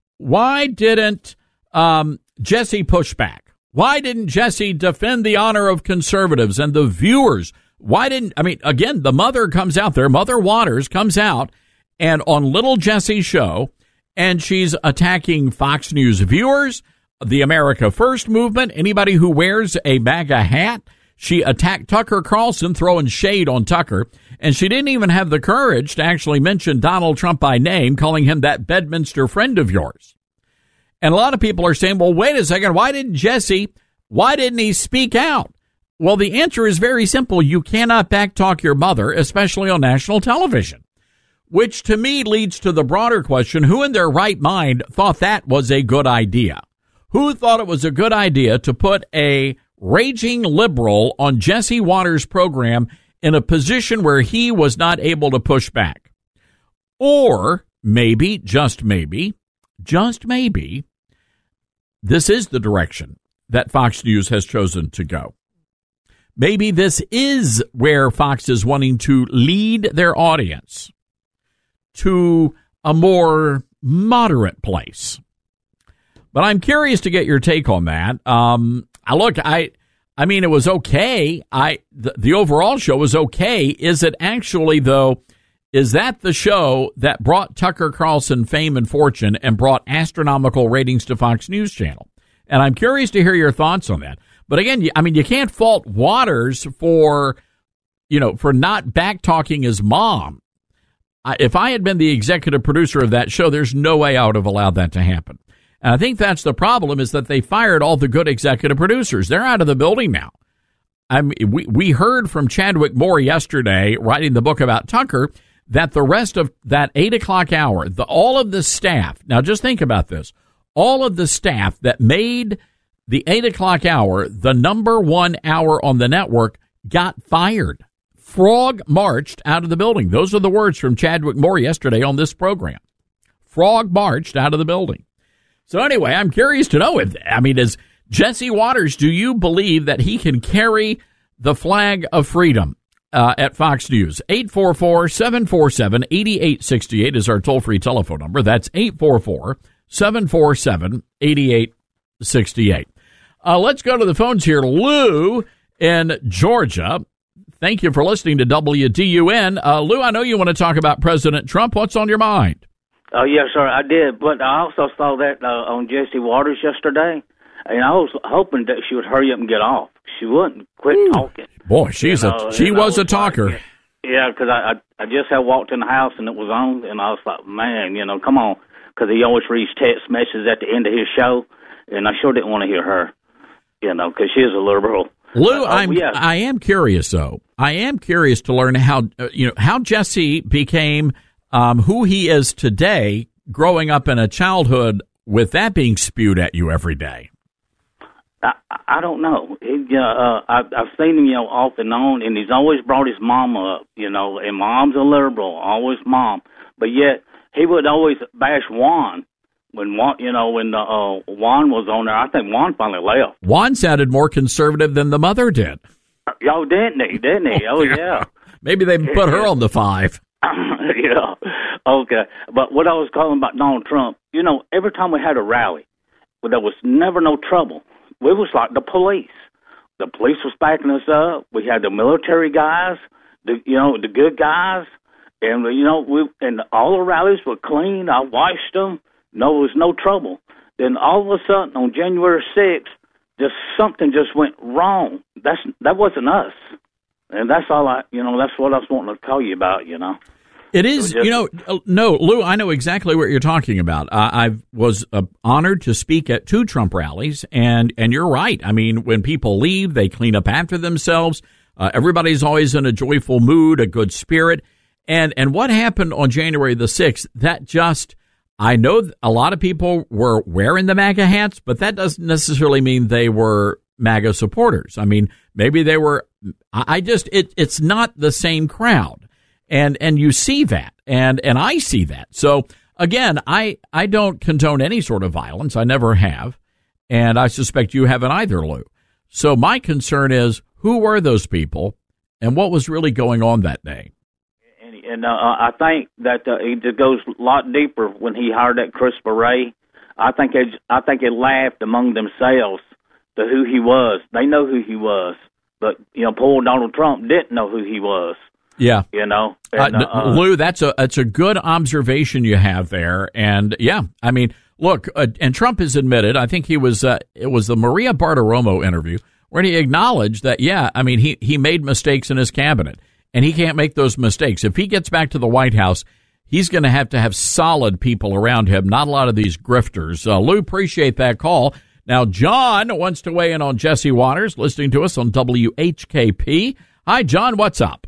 Jesse push back? Why didn't Jesse defend the honor of conservatives and the viewers? Again, the mother comes out there, Mother Waters comes out, and on little Jesse's show, and she's attacking Fox News viewers, the America First movement, anybody who wears a MAGA hat. She attacked Tucker Carlson, throwing shade on Tucker, and she didn't even have the courage to actually mention Donald Trump by name, calling him that Bedminster friend of yours. And a lot of people are saying, well, wait a second, why didn't he speak out? Well, the answer is very simple. You cannot backtalk your mother, especially on national television, which to me leads to the broader question, who in their right mind thought that was a good idea? Who thought it was a good idea to put a raging liberal on Jesse Waters' program in a position where he was not able to push back? Or maybe, just maybe, this is the direction that Fox News has chosen to go. Maybe this is where Fox is wanting to lead their audience to a more moderate place. But I'm curious to get your take on that. I mean, it was okay. The overall show was okay. Is it actually, though, is that the show that brought Tucker Carlson fame and fortune and brought astronomical ratings to Fox News Channel? And I'm curious to hear your thoughts on that. But again, you can't fault Waters for not back-talking his mom. If I had been the executive producer of that show, there's no way I would have allowed that to happen. And I think that's the problem, is that they fired all the good executive producers. They're out of the building now. We heard from Chadwick Moore yesterday, writing the book about Tucker, that the rest of that 8 o'clock hour, all of the staff, now just think about this, all of the staff that made the 8 o'clock hour the number one hour on the network got fired. Frog marched out of the building. Those are the words from Chadwick Moore yesterday on this program. Frog marched out of the building. So anyway, I'm curious to know is Jesse Waters, do you believe that he can carry the flag of freedom at Fox News? 844-747-8868 is our toll-free telephone number. That's 844-747-8868. Let's go to the phones here. Lou in Georgia. Thank you for listening to WDUN. Lou, I know you want to talk about President Trump. What's on your mind? Oh, yes, sir, I did. But I also saw that on Jesse Waters yesterday, and I was hoping that she would hurry up and get off. She wouldn't quit talking. Boy, she was a talker. Yeah, because I just had walked in the house and it was on, and I was like, man, come on, because he always reads text messages at the end of his show, and I sure didn't want to hear her, because she is a liberal. Lou, I am curious, though. I am curious to learn how Jesse became who he is today, growing up in a childhood with that being spewed at you every day. I don't know. I've seen him, off and on, and he's always brought his mom up, and mom's a liberal, always mom. But yet he would always bash Juan when Juan was on there. I think Juan finally left. Juan sounded more conservative than the mother did. Oh, didn't he? Oh, yeah. Maybe they put her on the 5. Yeah. Okay. But what I was calling about Donald Trump, every time we had a rally, there was never no trouble. We was like the police. The police was backing us up. We had the military guys, the good guys, and and all the rallies were clean. I watched them. No, there was no trouble. Then all of a sudden on January 6th, just something just went wrong. That wasn't us, and that's all that's what I was wanting to tell you about. It is, no, Lou, I know exactly what you're talking about. I was honored to speak at 2 Trump rallies, and you're right. I mean, when people leave, they clean up after themselves. Everybody's always in a joyful mood, a good spirit. And what happened on January the 6th, that just, I know a lot of people were wearing the MAGA hats, but that doesn't necessarily mean they were MAGA supporters. I mean, maybe they were, it's not the same crowd. And you see that, and I see that. So, again, I don't condone any sort of violence. I never have, and I suspect you haven't either, Lou. So my concern is, who were those people, and what was really going on that day? And I think that it goes a lot deeper when he hired that Christopher Wray. I think it laughed among themselves to who he was. They know who he was, but poor Donald Trump didn't know who he was. Yeah, and, Lou, that's a good observation you have there, and yeah, I mean, look, and Trump has admitted. I think it was the Maria Bartiromo interview where he acknowledged that, yeah, I mean, he made mistakes in his cabinet, and he can't make those mistakes. If he gets back to the White House, he's going to have solid people around him, not a lot of these grifters. Lou, appreciate that call. Now, John wants to weigh in on Jesse Waters, listening to us on WHKP. Hi, John, what's up?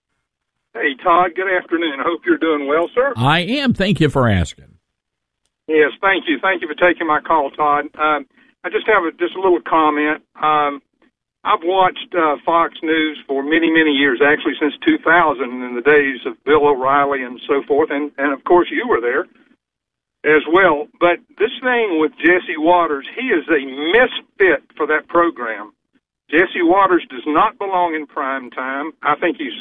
Hey, Todd, good afternoon. I hope you're doing well, sir. I am. Thank you for asking. Yes, thank you. Thank you for taking my call, Todd. I just have a little comment. I've watched Fox News for many, many years, actually since 2000, in the days of Bill O'Reilly and so forth, and of course you were there as well. But this thing with Jesse Waters, he is a misfit for that program. Jesse Waters does not belong in prime time. I think he's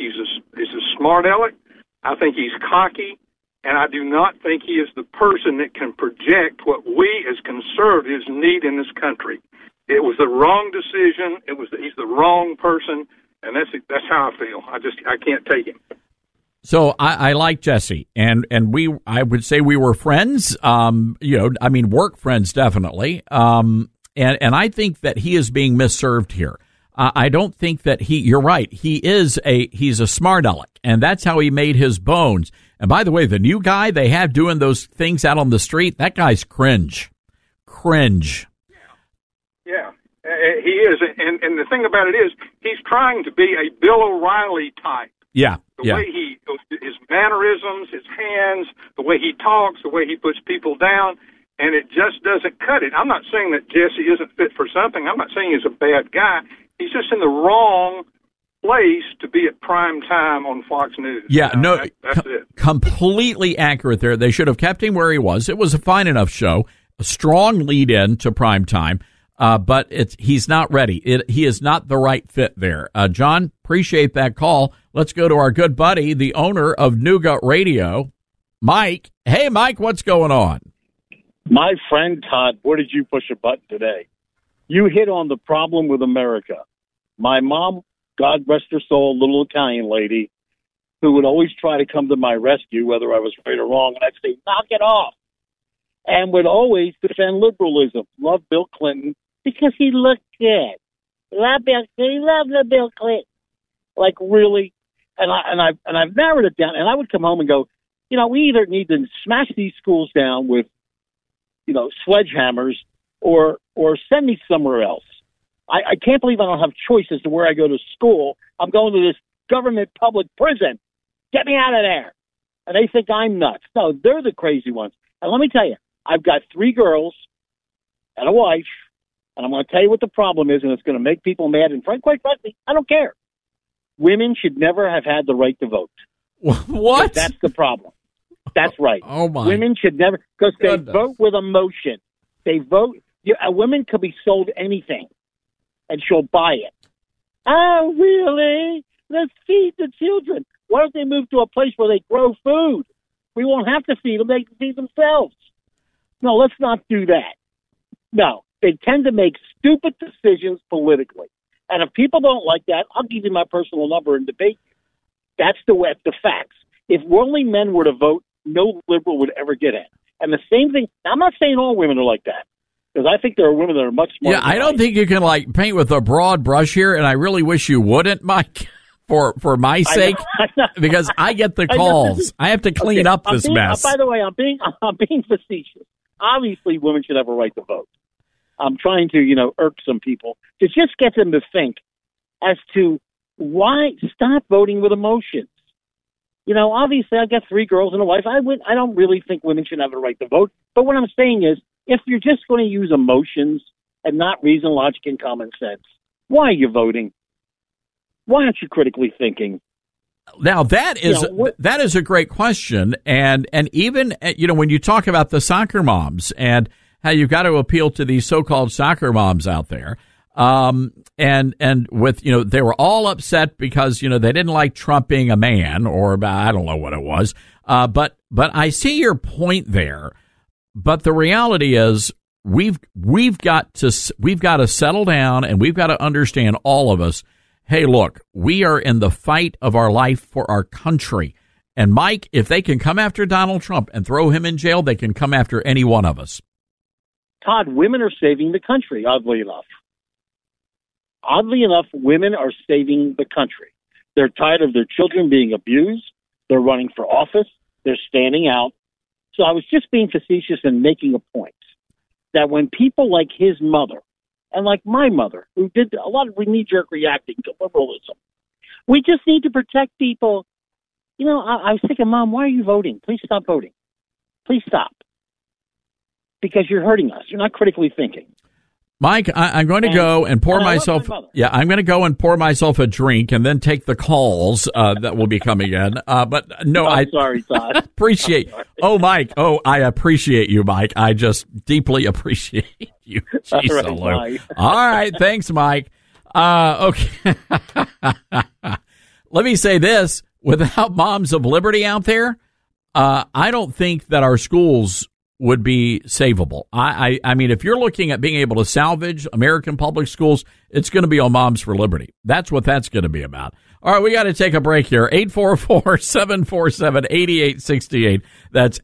a smart aleck. I think he's cocky, and I do not think he is the person that can project what we as conservatives need in this country. It was the wrong decision. He's the wrong person, and that's how I feel. I can't take him. So I like Jesse, and I would say we were friends. Work friends definitely. And I think that he is being misserved here. I don't think that you're right. He's a smart aleck, and that's how he made his bones. And by the way, the new guy they have doing those things out on the street, that guy's cringe. Yeah, he is. And the thing about it is, he's trying to be a Bill O'Reilly type. Yeah. The way his mannerisms, his hands, the way he talks, the way he puts people down. And it just doesn't cut it. I'm not saying that Jesse isn't fit for something. I'm not saying he's a bad guy. He's just in the wrong place to be at prime time on Fox News. Yeah, that's it. Completely accurate there. They should have kept him where he was. It was a fine enough show, a strong lead in to prime time, but he's not ready. He is not the right fit there. John, appreciate that call. Let's go to our good buddy, the owner of New Gut Radio, Mike. Hey, Mike, what's going on? My friend Todd, where did you push a button today? You hit on the problem with America. My mom, God rest her soul, little Italian lady, who would always try to come to my rescue, whether I was right or wrong, and I'd say, knock it off, and would always defend liberalism. Love Bill Clinton because he looked good. He loved the Bill Clinton. Like, really? And I've narrowed it down, and I would come home and go, we either need to smash these schools down with sledgehammers, or send me somewhere else. I can't believe I don't have choices to where I go to school. I'm going to this government public prison. Get me out of there. And they think I'm nuts. No, they're the crazy ones. And let me tell you, I've got 3 girls and a wife, and I'm going to tell you what the problem is, and it's going to make people mad. And quite frankly, I don't care. Women should never have had the right to vote. What? That's the problem. That's right. Oh, my. Women should never, because they vote with emotion. They vote. A woman could be sold anything, and she'll buy it. Oh, really? Let's feed the children. Why don't they move to a place where they grow food? We won't have to feed them. They can feed themselves. No, let's not do that. No, they tend to make stupid decisions politically. And if people don't like that, I'll give you my personal number and debate you. That's the facts. If only men were to vote, no liberal would ever get in. And the same thing, I'm not saying all women are like that. Because I think there are women that are much smarter. Yeah, I don't think you can like paint with a broad brush here, and I really wish you wouldn't, Mike, for my sake, because I get the calls. I have to clean up this mess. By the way, I'm being facetious. Obviously, women should have a right to vote. I'm trying to, irk some people to just get them to think as to why stop voting with emotions. Obviously, I've got 3 girls and a wife. I don't really think women should have a right to vote. But what I'm saying is, if you're just going to use emotions and not reason, logic, and common sense, why are you voting? Why aren't you critically thinking? Now that is a great question, and even when you talk about the soccer moms and how you've got to appeal to these so-called soccer moms out there, and with they were all upset because they didn't like Trump being a man, or I don't know what it was, but I see your point there. But the reality is we've got to settle down, and we've got to understand, all of us, hey, look, we are in the fight of our life for our country. And Mike, if they can come after Donald Trump and throw him in jail, they can come after any one of us. Todd, women are saving the country, oddly enough. Oddly enough, women are saving the country. They're tired of their children being abused. They're running for office. They're standing out. So I was just being facetious and making a point that when people like his mother and like my mother, who did a lot of knee-jerk reacting to liberalism, we just need to protect people. I was thinking, Mom, why are you voting? Please stop voting. Please stop. Because you're hurting us. You're not critically thinking. Mike, I'm going to go and pour myself. I'm going to go and pour myself a drink and then take the calls that will be coming in. But no, I'm sorry, Todd. Appreciate. Oh, Mike. Oh, I appreciate you, Mike. I just deeply appreciate you. Jeez, all right, thanks, Mike. Okay. Let me say this: without moms of liberty out there, I don't think that our schools would be savable. I mean, if you're looking at being able to salvage American public schools, it's going to be on Moms for Liberty. That's what that's going to be about. All right, we got to take a break here. 844-747-8868. That's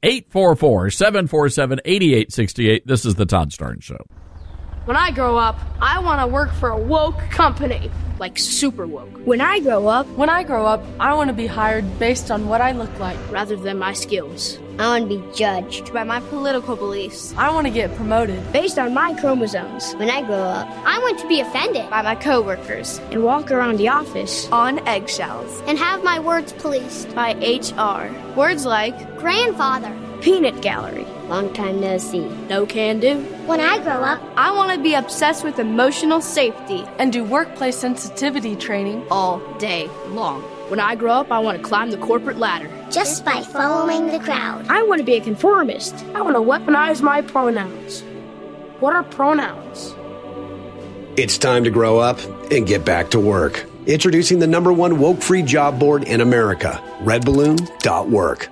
844-747-8868. This is the Todd Starnes Show. When I grow up, I want to work for a woke company, like super woke. When I grow up, I want to be hired based on what I look like rather than my skills. I want to be judged by my political beliefs. I want to get promoted based on my chromosomes. When I grow up, I want to be offended by my coworkers and walk around the office on eggshells and have my words policed by HR. Words like grandfather, peanut gallery, long time no see, no can do. When I grow up, I want to be obsessed with emotional safety and do workplace sensitivity training all day long. When I grow up, I want to climb the corporate ladder just by following the crowd. I want to be a conformist. I want to weaponize my pronouns. What are pronouns? It's time to grow up and get back to work. Introducing the #1 woke-free job board in America, redballoon.work.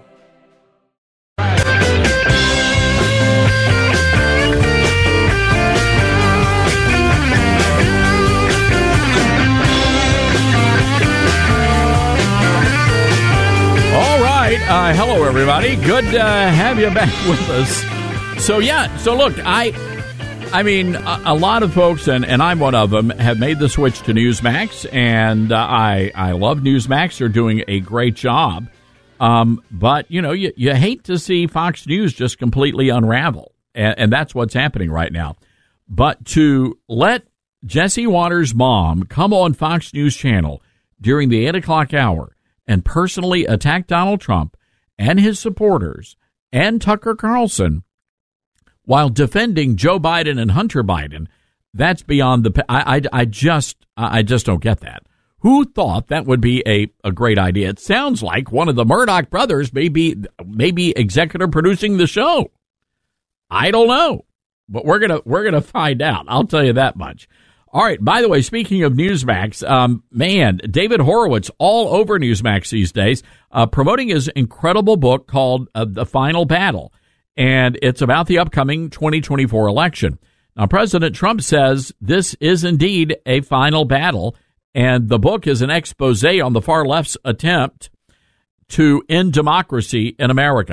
Hello, everybody. Good to have you back with us. So look, I mean, a lot of folks, and I'm one of them, have made the switch to Newsmax, and I love Newsmax. They're doing a great job. But, you hate to see Fox News just completely unravel, and that's what's happening right now. But to let Jesse Watters' mom come on Fox News Channel during the 8 o'clock hour and personally attack Donald Trump and his supporters and Tucker Carlson while defending Joe Biden and Hunter Biden, that's beyond the. I just don't get that. Who thought that would be a great idea? It sounds like one of the Murdoch brothers may be executive producing the show. I don't know, but we're gonna find out. I'll tell you that much. All right. By the way, speaking of Newsmax, David Horowitz all over Newsmax these days, promoting his incredible book called The Final Battle, and it's about the upcoming 2024 election. Now, President Trump says this is indeed a final battle, and the book is an expose on the far left's attempt to end democracy in America.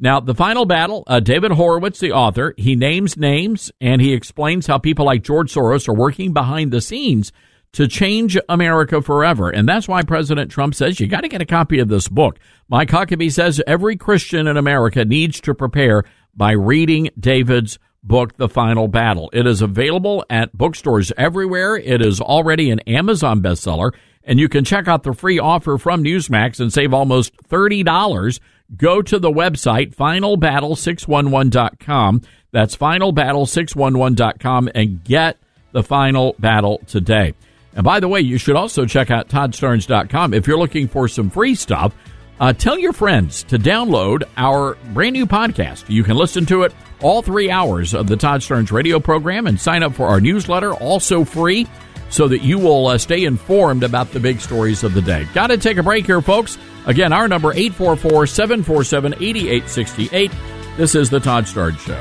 Now, The Final Battle, David Horowitz, the author, he names names, and he explains how people like George Soros are working behind the scenes to change America forever. And that's why President Trump says you got to get a copy of this book. Mike Huckabee says every Christian in America needs to prepare by reading David's book, The Final Battle. It is available at bookstores everywhere. It is already an Amazon bestseller, and you can check out the free offer from Newsmax and save almost $30. Go to the website, finalbattle611.com. That's finalbattle611.com, and get The Final Battle today. And by the way, you should also check out ToddStarnes.com. If you're looking for some free stuff, tell your friends to download our brand new podcast. You can listen to it all 3 hours of the Todd Starnes radio program and sign up for our newsletter, also free, so that you will stay informed about the big stories of the day. Got to take a break here, folks. Again, our number, 844-747-8868. This is the Todd Starnes Show.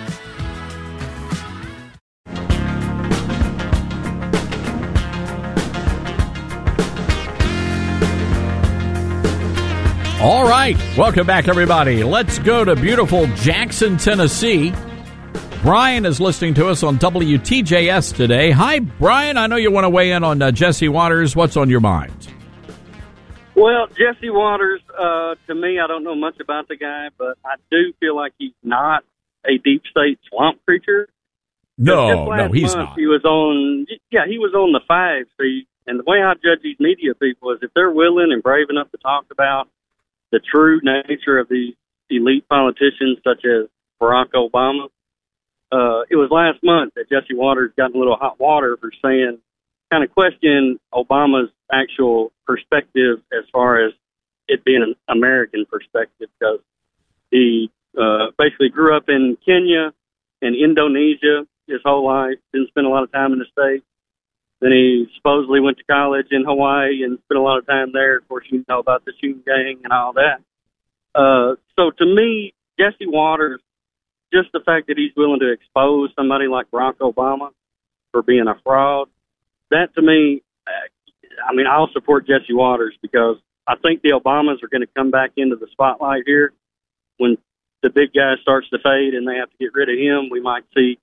All right. Welcome back, everybody. Let's go to beautiful Jackson, Tennessee. Brian is listening to us on WTJS today. Hi, Brian. I know you want to weigh in on Jesse Watters. What's on your mind? Well, Jesse Watters, to me, I don't know much about the guy, but I do feel like he's not a deep state swamp creature. No, he's not. He was on the 5 seat, and the way I judge these media people is if they're willing and brave enough to talk about the true nature of these elite politicians such as Barack Obama. It was last month that Jesse Watters got in a little hot water for saying, kind of questioning Obama's actual perspective as far as it being an American perspective, because he basically grew up in Kenya and Indonesia his whole life, didn't spend a lot of time in the States. Then he supposedly went to college in Hawaii and spent a lot of time there. Of course, you know about the shooting gang and all that. So to me, Jesse Watters, just the fact that he's willing to expose somebody like Barack Obama for being a fraud, that to me, I mean, I'll support Jesse Watters because I think the Obamas are going to come back into the spotlight here. When the big guy starts to fade and they have to get rid of him, we might see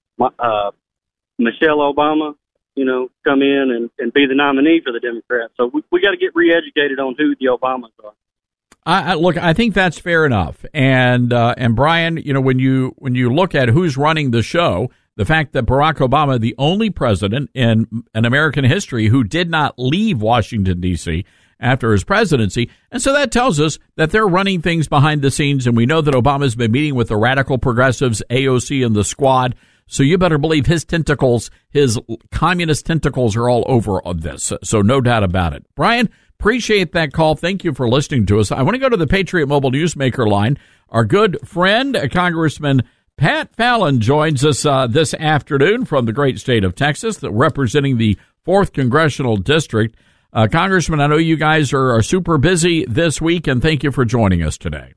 Michelle Obama, come in and be the nominee for the Democrats. So we got to get re-educated on who the Obamas are. Look, I think that's fair enough. And Brian, when you look at who's running the show, the fact that Barack Obama, the only president in American history who did not leave Washington, D.C. after his presidency. And so that tells us that they're running things behind the scenes. And we know that Obama's been meeting with the radical progressives, AOC, and the Squad. So you better believe his tentacles, his communist tentacles are all over this. So no doubt about it. Brian, appreciate that call. Thank you for listening to us. I want to go to the Patriot Mobile Newsmaker line. Our good friend, Congressman Pat Fallon, joins us this afternoon from the great state of Texas, representing the 4th Congressional District. Congressman, I know you guys are super busy this week, and thank you for joining us today.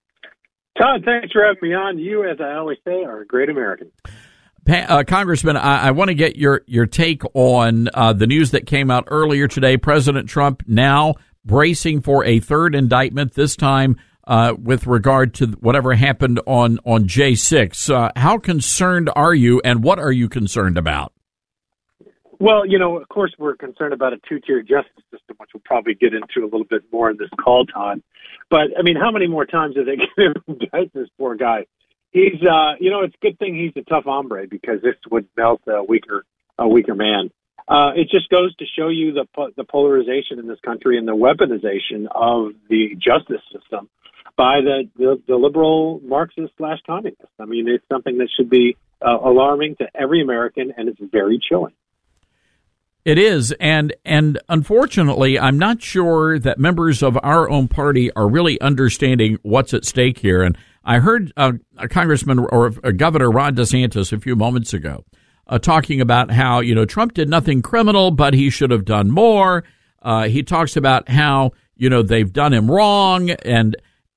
Todd, thanks for having me on. You, as I always say, are a great American. Congressman, I want to get your take on the news that came out earlier today. President Trump now bracing for a third indictment, this time with regard to whatever happened on J6. How concerned are you, and what are you concerned about? Well, of course, we're concerned about a two-tier justice system, which we'll probably get into a little bit more in this call, Todd. But, I mean, how many more times are they going to indict this poor guy? He's, it's a good thing he's a tough hombre because this would melt a weaker man. It just goes to show you the polarization in this country and the weaponization of the justice system by the liberal Marxist/communist. I mean, it's something that should be alarming to every American, and it's very chilling. It is, and unfortunately, I'm not sure that members of our own party are really understanding what's at stake here. And I heard a Congressman or Governor Ron DeSantis a few moments ago talking about how, Trump did nothing criminal, but he should have done more. He talks about how, they've done him wrong, and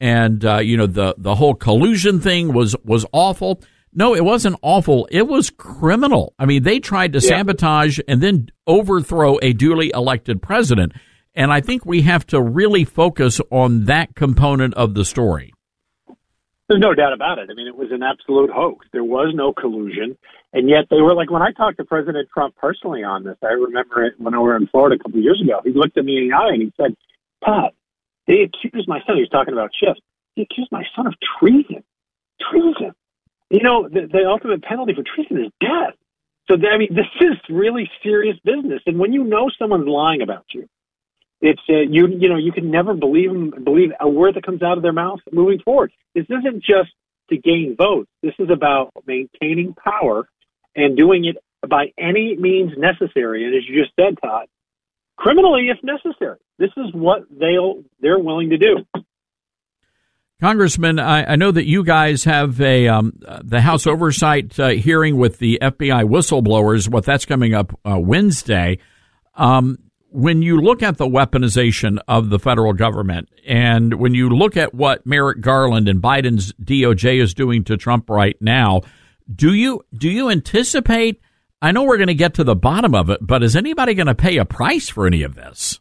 the whole collusion thing was awful. No, it wasn't awful. It was criminal. I mean, they tried to sabotage and then overthrow a duly elected president. And I think we have to really focus on that component of the story. There's no doubt about it. I mean, it was an absolute hoax. There was no collusion. And yet they were like, when I talked to President Trump personally on this, I remember it when I were in Florida a couple of years ago, he looked at me in the eye and he said, Todd, they accused my son. He was talking about Schiff. They accused my son of treason. Treason. You know, the ultimate penalty for treason is death. So, I mean, this is really serious business. And when you know someone's lying about you, it's you can never believe a word that comes out of their mouth moving forward. This isn't just to gain votes. This is about maintaining power and doing it by any means necessary. And as you just said, Todd, criminally if necessary. This is what they're willing to do. Congressman, I know that you guys have the House Oversight hearing with the FBI whistleblowers. What that's coming up Wednesday. When you look at the weaponization of the federal government, and when you look at what Merrick Garland and Biden's DOJ is doing to Trump right now, do you anticipate? I know we're going to get to the bottom of it, but is anybody going to pay a price for any of this?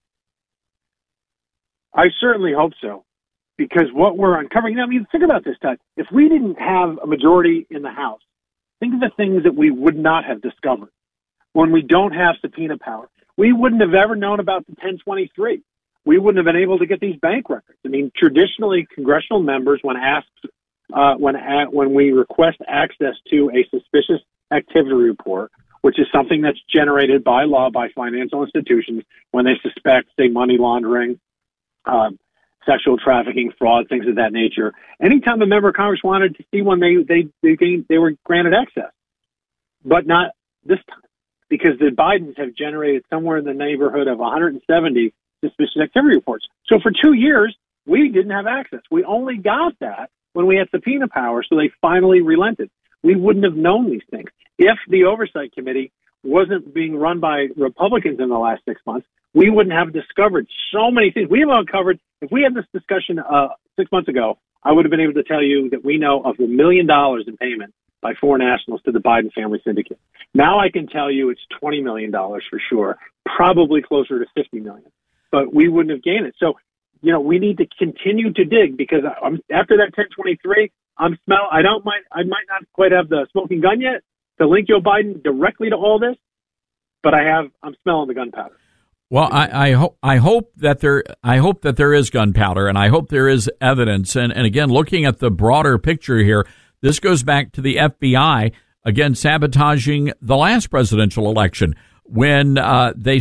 I certainly hope so, because what we're uncovering. I mean, think about this, Todd. If we didn't have a majority in the House, think of the things that we would not have discovered when we don't have subpoena power. We wouldn't have ever known about the 1023. We wouldn't have been able to get these bank records. I mean, traditionally, congressional members, when asked, when we request access to a suspicious activity report, which is something that's generated by law by financial institutions when they suspect, say, money laundering, sexual trafficking, fraud, things of that nature. Anytime a member of Congress wanted to see one, they were granted access, but not this time, because the Bidens have generated somewhere in the neighborhood of 170 suspicious activity reports. So for 2 years, we didn't have access. We only got that when we had subpoena power, so they finally relented. We wouldn't have known these things. If the Oversight Committee wasn't being run by Republicans in the last 6 months, we wouldn't have discovered so many things. We have uncovered, if we had this discussion 6 months ago, I would have been able to tell you that we know of $1 million in payment by foreign nationals to the Biden family syndicate. Now I can tell you it's $20 million for sure, probably closer to $50 million, but we wouldn't have gained it. So, you know, we need to continue to dig, because after that 1023, I might not quite have the smoking gun yet to link Joe Biden directly to all this, but I'm smelling the gunpowder. Well, I hope that there is gunpowder, and I hope there is evidence. And again, looking at the broader picture here, this goes back to the FBI again sabotaging the last presidential election when they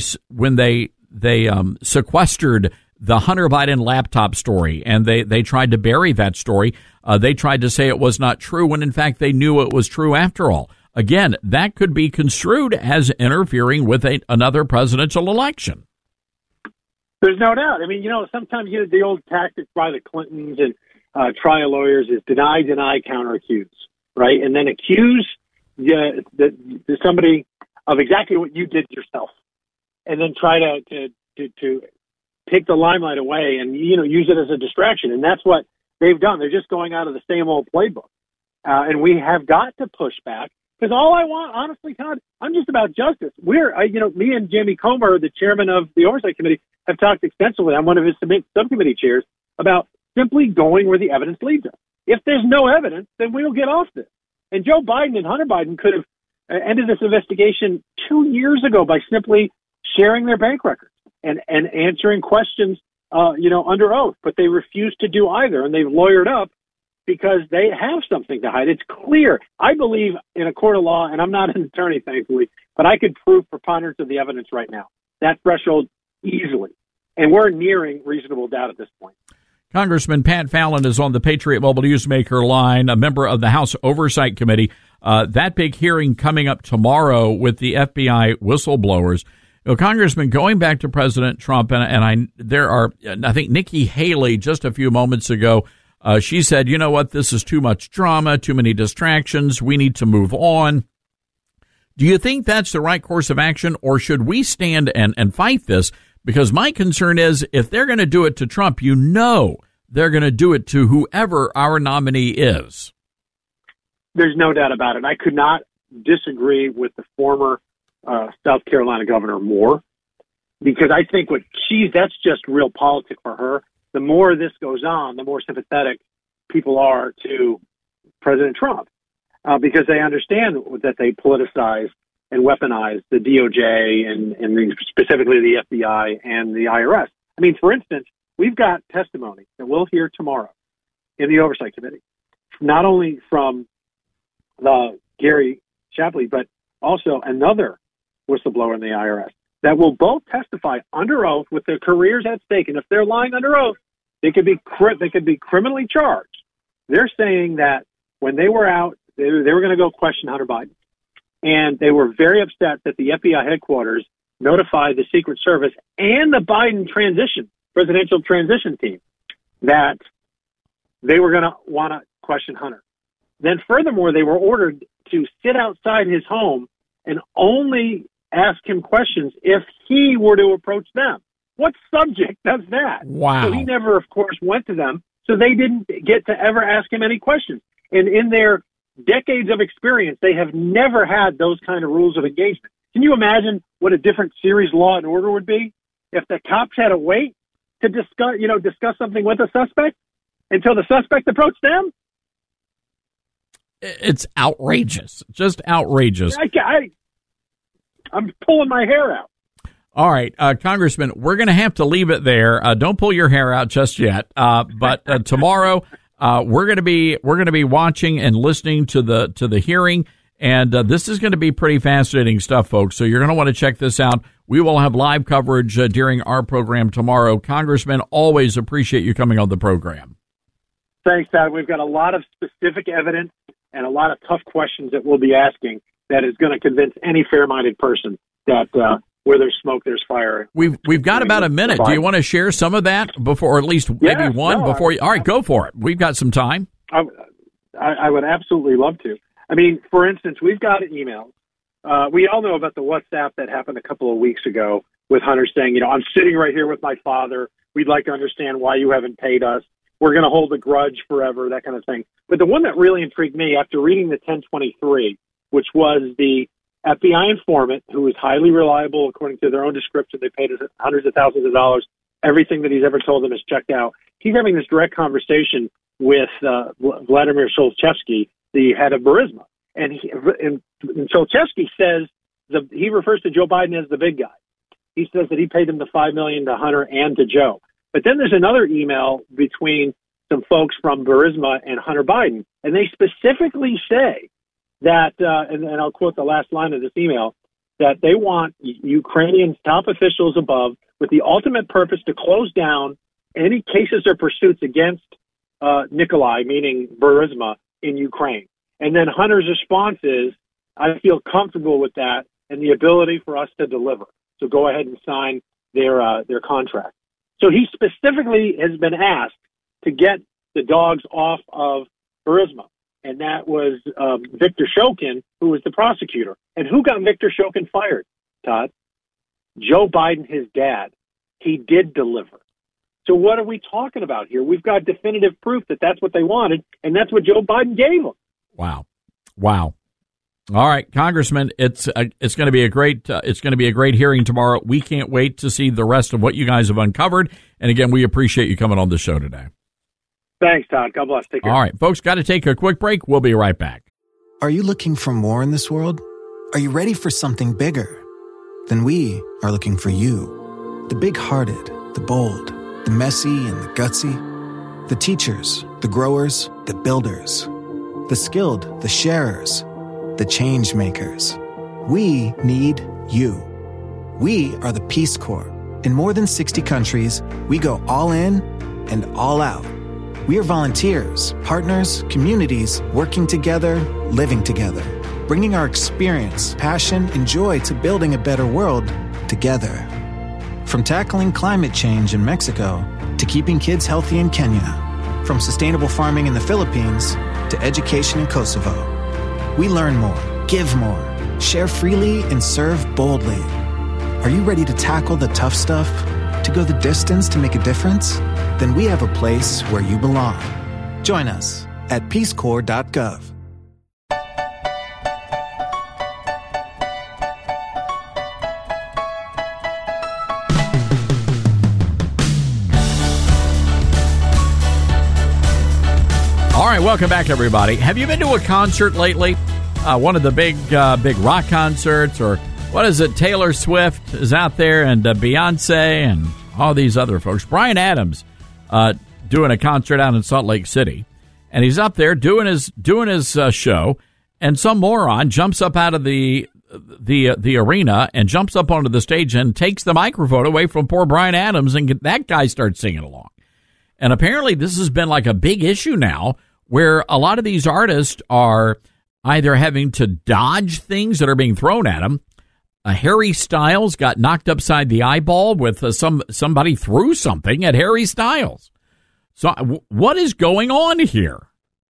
sequestered the Hunter Biden laptop story, and they tried to bury that story. They tried to say it was not true when in fact they knew it was true after all. Again, that could be construed as interfering with another presidential election. There's no doubt. I mean, you know, sometimes the old tactic by the Clintons and trial lawyers is deny, counter accuse, right? And then accuse somebody of exactly what you did yourself, and then try to take the limelight away and, you know, use it as a distraction. And that's what they've done. They're just going out of the same old playbook. And we have got to push back, because all I want, honestly, Todd, I'm just about justice. Me and Jamie Comer, the chairman of the Oversight Committee, have talked extensively. I'm one of his subcommittee chairs about simply going where the evidence leads us. If there's no evidence, then we'll get off this. And Joe Biden and Hunter Biden could have ended this investigation 2 years ago by simply sharing their bank records and answering questions, under oath. But they refused to do either, and they've lawyered up because they have something to hide. It's clear. I believe in a court of law, and I'm not an attorney, thankfully, but I could prove preponderance of the evidence right now. That threshold easily. And we're nearing reasonable doubt at this point. Congressman Pat Fallon is on the Patriot Mobile Newsmaker line, a member of the House Oversight Committee. That big hearing coming up tomorrow with the FBI whistleblowers. Congressman, going back to President Trump, I think Nikki Haley just a few moments ago, she said, you know what, this is too much drama, too many distractions, we need to move on. Do you think that's the right course of action, or should we stand and fight this? Because my concern is, if they're going to do it to Trump, you know they're going to do it to whoever our nominee is. There's no doubt about it. I could not disagree with the former South Carolina governor more, because I think that's just real politics for her. The more this goes on, the more sympathetic people are to President Trump because they understand that they politicize and weaponize the DOJ and specifically the FBI and the IRS. I mean, for instance, we've got testimony that we'll hear tomorrow in the Oversight Committee, not only from Gary Shapley, but also another whistleblower in the IRS that will both testify under oath with their careers at stake. And if they're lying under oath, they could be criminally charged. They're saying that when they were out, they were going to go question Hunter Biden. And they were very upset that the FBI headquarters notified the Secret Service and the Biden presidential transition team that they were going to want to question Hunter. Then furthermore, they were ordered to sit outside his home and only ask him questions if he were to approach them. What subject does that? Wow. So he never, of course, went to them, so they didn't get to ever ask him any questions. And in their decades of experience, they have never had those kind of rules of engagement. Can you imagine what a different series Law and Order would be if the cops had to wait to discuss something with a suspect until the suspect approached them? It's outrageous, just outrageous. I'm pulling my hair out. All right, Congressman, we're going to have to leave it there. Don't pull your hair out just yet. But tomorrow we're going to be watching and listening to the hearing, and this is going to be pretty fascinating stuff, folks. So you're going to want to check this out. We will have live coverage during our program tomorrow. Congressman, always appreciate you coming on the program. Thanks, Todd. We've got a lot of specific evidence and a lot of tough questions that we'll be asking that is going to convince any fair-minded person that where there's smoke, there's fire. We've got about a minute. Do you want to share some of that before, or at least maybe one before you? All right, go for it. We've got some time. I would absolutely love to. I mean, for instance, we've got emails. We all know about the WhatsApp that happened a couple of weeks ago with Hunter saying, I'm sitting right here with my father. We'd like to understand why you haven't paid us. We're going to hold a grudge forever, that kind of thing. But the one that really intrigued me after reading the 1023, which was the FBI informant who was highly reliable, according to their own description, they paid us hundreds of thousands of dollars. Everything that he's ever told them is checked out. He's having this direct conversation with Vladimir Solchevsky, the head of Burisma. And Solchevsky says he refers to Joe Biden as the big guy. He says that he paid him the $5 million to Hunter and to Joe. But then there's another email between some folks from Burisma and Hunter Biden, and they specifically say that, and I'll quote the last line of this email, that they want Ukrainian top officials above with the ultimate purpose to close down any cases or pursuits against Nikolai, meaning Burisma, in Ukraine. And then Hunter's response is, I feel comfortable with that and the ability for us to deliver. So go ahead and sign their contract. So he specifically has been asked to get the dogs off of Burisma. And that was Victor Shokin, who was the prosecutor. And who got Victor Shokin fired, Todd? Joe Biden, his dad. He did deliver. So what are we talking about here? We've got definitive proof that that's what they wanted, and that's what Joe Biden gave them. Wow. All right, Congressman, it's going to be a great hearing tomorrow. We can't wait to see the rest of what you guys have uncovered. And again, we appreciate you coming on the show today. Thanks, Todd. God bless. Take care. All right, folks, got to take a quick break. We'll be right back. Are you looking for more in this world? Are you ready for something bigger? Then we are looking for you. The big-hearted, the bold, the messy and the gutsy. The teachers, the growers, the builders. The skilled, the sharers. The change makers. We need you. We are the Peace Corps. In more than 60 countries, we go all in and all out. We are volunteers, partners, communities, working together, living together, bringing our experience, passion, and joy to building a better world together. From tackling climate change in Mexico to keeping kids healthy in Kenya, from sustainable farming in the Philippines to education in Kosovo. We learn more, give more, share freely, and serve boldly. Are you ready to tackle the tough stuff? To go the distance to make a difference? Then we have a place where you belong. Join us at peacecorps.gov. All right, welcome back, everybody. Have you been to a concert lately? One of the big rock concerts, or what is it? Taylor Swift is out there, and Beyonce, and all these other folks. Bryan Adams doing a concert out in Salt Lake City, and he's up there doing his show, and some moron jumps up out of the arena and jumps up onto the stage and takes the microphone away from poor Bryan Adams, and that guy starts singing along. And apparently this has been like a big issue now, where a lot of these artists are either having to dodge things that are being thrown at them. Harry Styles got knocked upside the eyeball with somebody threw something at Harry Styles. So what is going on here?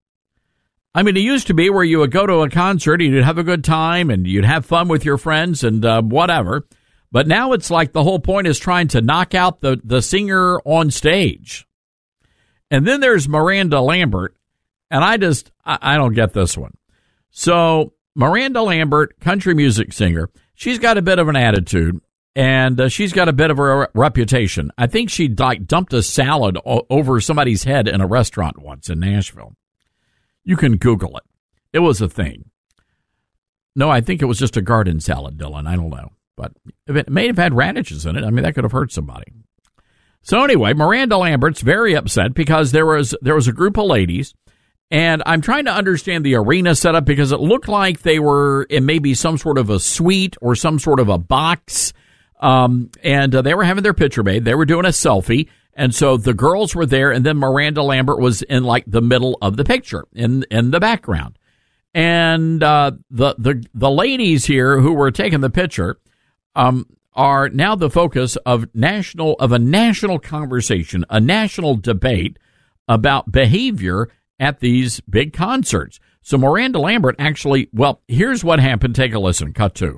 I mean, it used to be where you would go to a concert and you'd have a good time and you'd have fun with your friends and whatever. But now it's like the whole point is trying to knock out the singer on stage. And then there's Miranda Lambert, and I don't get this one. So Miranda Lambert, country music singer, she's got a bit of an attitude, and she's got a bit of a reputation. I think she dumped a salad over somebody's head in a restaurant once in Nashville. You can Google it. It was a thing. No, I think it was just a garden salad, Dylan. I don't know. But it may have had radishes in it. I mean, that could have hurt somebody. So anyway, Miranda Lambert's very upset because there was a group of ladies, and I'm trying to understand the arena setup because it looked like they were in maybe some sort of a suite or some sort of a box, and they were having their picture made. They were doing a selfie, and so the girls were there, and then Miranda Lambert was in like the middle of the picture in the background, and the ladies here who were taking the picture are now the focus of a national conversation, a national debate about behavior at these big concerts. So Miranda Lambert actually, well, here's what happened. Take a listen. Cut 2.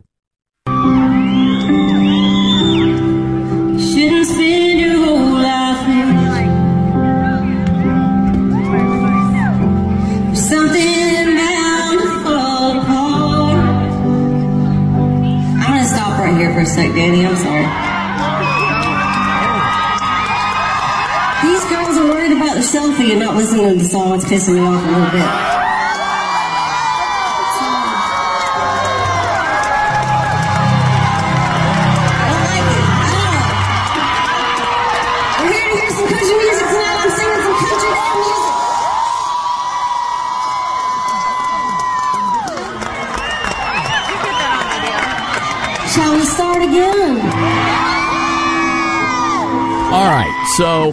Shouldn't spend your whole life in something bound to fall apart. I'm gonna stop right here for a sec, Danny. I'm sorry. These girls are worried about the selfie and not listening to the song. It's pissing me off a little bit. We're here to hear some country music tonight. I'm singing some country damn music. Shall we start again? All right,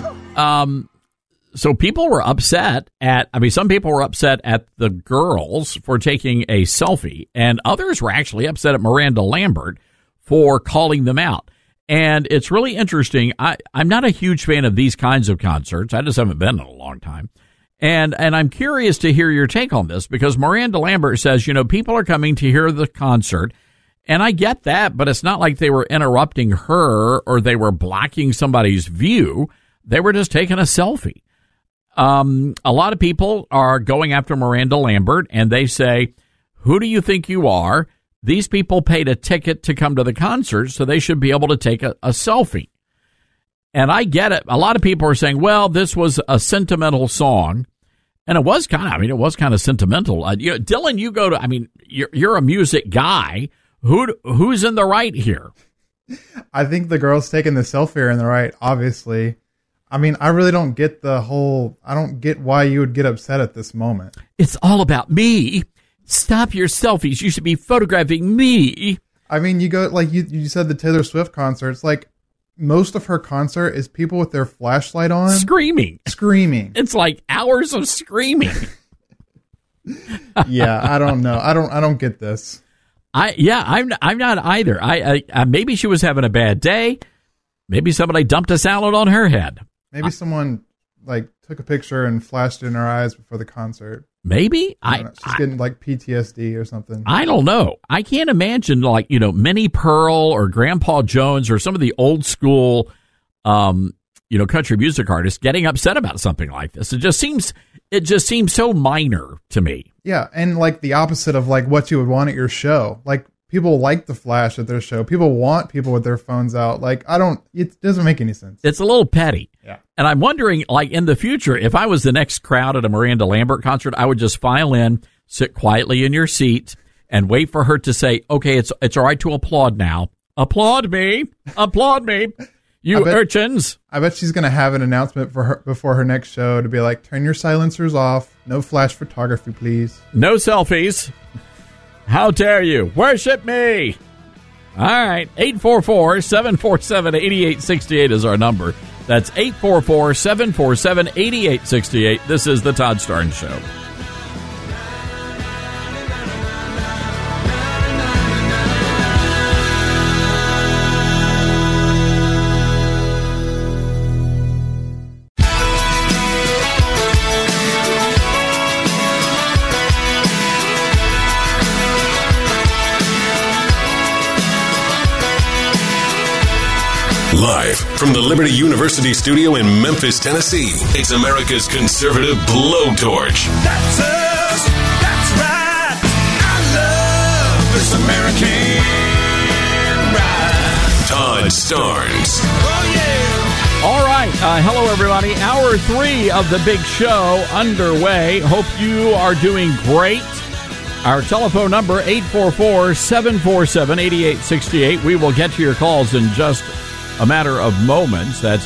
so people were upset some people were upset at the girls for taking a selfie, and others were actually upset at Miranda Lambert for calling them out. And it's really interesting. I'm not a huge fan of these kinds of concerts. I just haven't been in a long time. And I'm curious to hear your take on this, because Miranda Lambert says, people are coming to hear the concert. And I get that, but it's not like they were interrupting her or they were blocking somebody's view. They were just taking a selfie. A lot of people are going after Miranda Lambert, and they say, who do you think you are? These people paid a ticket to come to the concert, so they should be able to take a selfie. And I get it. A lot of people are saying, well, this was a sentimental song. And it was kind of sentimental. Dylan, you're a music guy. Who's in the right here? I think the girls taking the selfie are in the right, obviously. I mean, I really don't get I don't get why you would get upset at this moment. It's all about me. Stop your selfies. You should be photographing me. I mean, you go, like you said, the Taylor Swift concerts, like most of her concert is people with their flashlight on. Screaming. It's like hours of screaming. Yeah, I don't know. I don't get this. I'm not either. I maybe she was having a bad day. Maybe somebody dumped a salad on her head. Maybe someone took a picture and flashed it in her eyes before the concert. Maybe she's getting PTSD or something. I don't know. I can't imagine Minnie Pearl or Grandpa Jones or some of the old school country music artists getting upset about something like this. It just seems so minor to me. Yeah, and the opposite of what you would want at your show. people like the flash at their show. People want people with their phones out. Like, it doesn't make any sense. It's a little petty. Yeah. And I'm wondering, like, in the future, if I was the next crowd at a Miranda Lambert concert, I would just file in, sit quietly in your seat, and wait for her to say, okay, it's all right to applaud now. Applaud me. Applaud me. You urchins. I bet she's going to have an announcement for her before her next show to be like, turn your silencers off. No flash photography, please. No selfies. How dare you? Worship me. All right. 844-747-8868 is our number. That's 844-747-8868. This is the Todd Starnes Show. Live from the Liberty University studio in Memphis, Tennessee, it's America's conservative blowtorch. That's us. That's right. I love this American ride. Todd Starnes. Oh, yeah. All right. Hello, everybody. Hour 3 of the big show underway. Hope you are doing great. Our telephone number, 844-747-8868. We will get to your calls in just a matter of moments. That's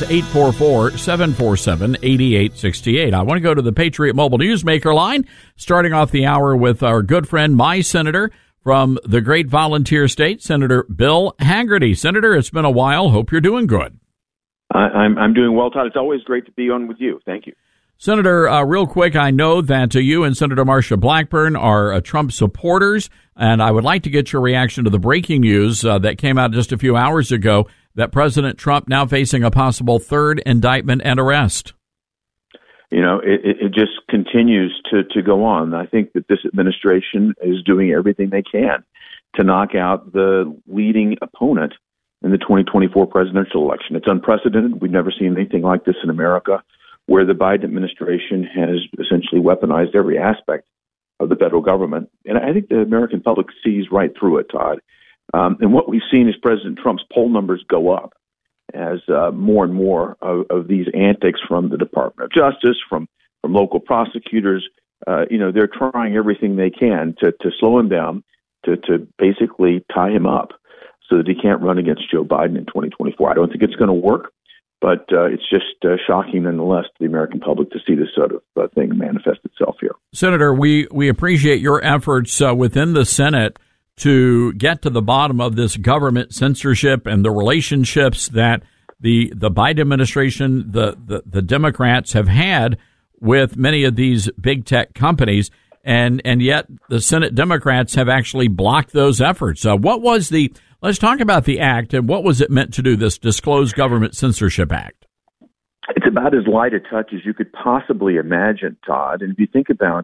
844-747-8868. I want to go to the Patriot Mobile Newsmaker line, starting off the hour with our good friend, my senator from the great volunteer state, Senator Bill Hagerty. Senator, it's been a while. Hope you're doing good. I'm doing well, Todd. It's always great to be on with you. Thank you. Senator, real quick, I know that you and Senator Marsha Blackburn are Trump supporters, and I would like to get your reaction to the breaking news that came out just a few hours ago that President Trump now facing a possible third indictment and arrest. You know, it just continues to go on. I think that this administration is doing everything they can to knock out the leading opponent in the 2024 presidential election. It's unprecedented. We've never seen anything like this in America, where the Biden administration has essentially weaponized every aspect of the federal government. And I think the American public sees right through it, Todd. And what we've seen is President Trump's poll numbers go up as more and more of these antics from the Department of Justice, from local prosecutors, they're trying everything they can to slow him down, to basically tie him up so that he can't run against Joe Biden in 2024. I don't think it's going to work, but it's just shocking nonetheless to the American public to see this sort of thing manifest itself here. Senator, we appreciate your efforts within the Senate to get to the bottom of this government censorship and the relationships that the Biden administration, the Democrats have had with many of these big tech companies, and yet the Senate Democrats have actually blocked those efforts. Let's talk about the act and what was it meant to do, this Disclosed Government Censorship Act? It's about as light a touch as you could possibly imagine, Todd. And if you think about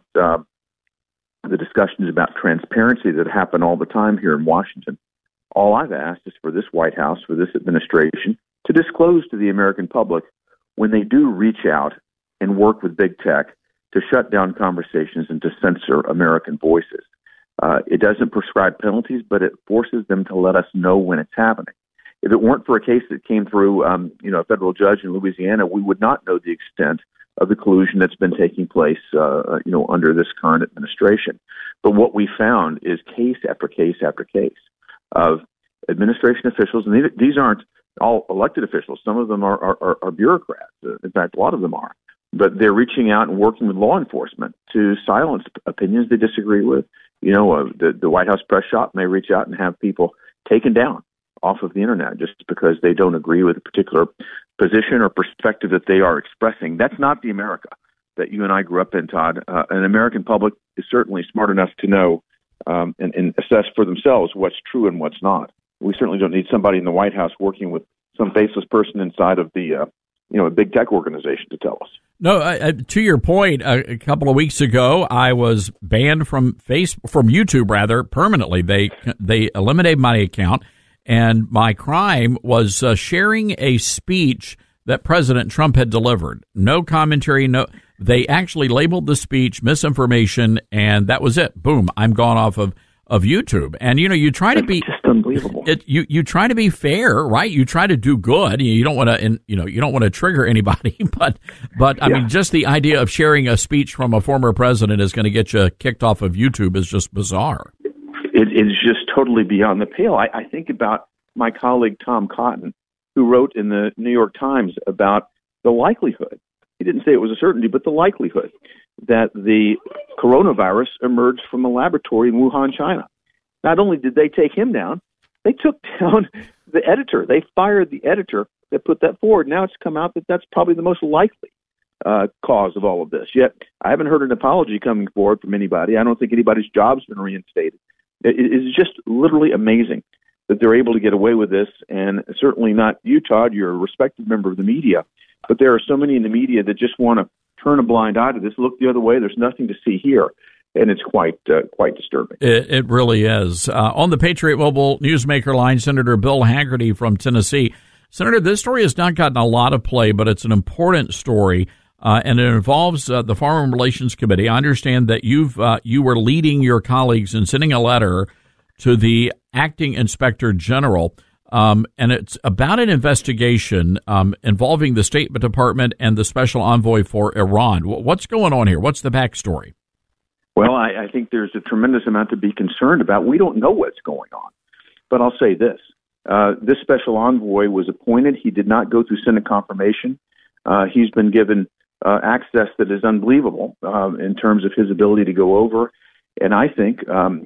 the discussions about transparency that happen all the time here in Washington, all I've asked is for this White House, for this administration, to disclose to the American public when they do reach out and work with big tech to shut down conversations and to censor American voices. It doesn't prescribe penalties, but it forces them to let us know when it's happening. If it weren't for a case that came through, a federal judge in Louisiana, we would not know the extent of the collusion that's been taking place, under this current administration. But what we found is case after case after case of administration officials, and these aren't all elected officials. Some of them are bureaucrats. In fact, a lot of them are. But they're reaching out and working with law enforcement to silence opinions they disagree with. The White House press shop may reach out and have people taken down off of the internet just because they don't agree with a particular position or perspective that they are expressing. That's not the America that you and I grew up in, Todd. An American public is certainly smart enough to know and assess for themselves what's true and what's not. We certainly don't need somebody in the White House working with some faceless person inside of the a big tech organization to tell us. No, to your point, a couple of weeks ago, I was banned from YouTube permanently. They eliminated my account, and my crime was sharing a speech that President Trump had delivered. No commentary, they actually labeled the speech misinformation, and that was it. Boom, I'm gone off of of YouTube. And you try to be just unbelievable. You try to be fair, right? You try to do good. You don't want to, you don't want to trigger anybody. But I mean, just the idea of sharing a speech from a former president is going to get you kicked off of YouTube is just bizarre. It is just totally beyond the pale. I think about my colleague Tom Cotton, who wrote in the New York Times about the likelihood. He didn't say it was a certainty, but the likelihood that the coronavirus emerged from a laboratory in Wuhan, China. Not only did they take him down, they took down the editor. They fired the editor that put that forward. Now it's come out that that's probably the most likely cause of all of this. Yet I haven't heard an apology coming forward from anybody. I don't think anybody's job's been reinstated. It is just literally amazing that they're able to get away with this, and certainly not you, Todd. You're a respected member of the media, but there are so many in the media that just want to turn a blind eye to this, look the other way. There's nothing to see here, and it's quite disturbing. It really is. On the Patriot Mobile Newsmaker line, Senator Bill Haggerty from Tennessee. Senator, this story has not gotten a lot of play, but it's an important story, and it involves the Foreign Relations Committee. I understand that you were leading your colleagues in sending a letter to the acting inspector general, and it's about an investigation involving the State Department and the special envoy for Iran. What's going on here? What's the backstory? Well, I think there's a tremendous amount to be concerned about. We don't know what's going on, but I'll say this. This special envoy was appointed. He did not go through Senate confirmation. He's been given access that is unbelievable in terms of his ability to go over, and I think,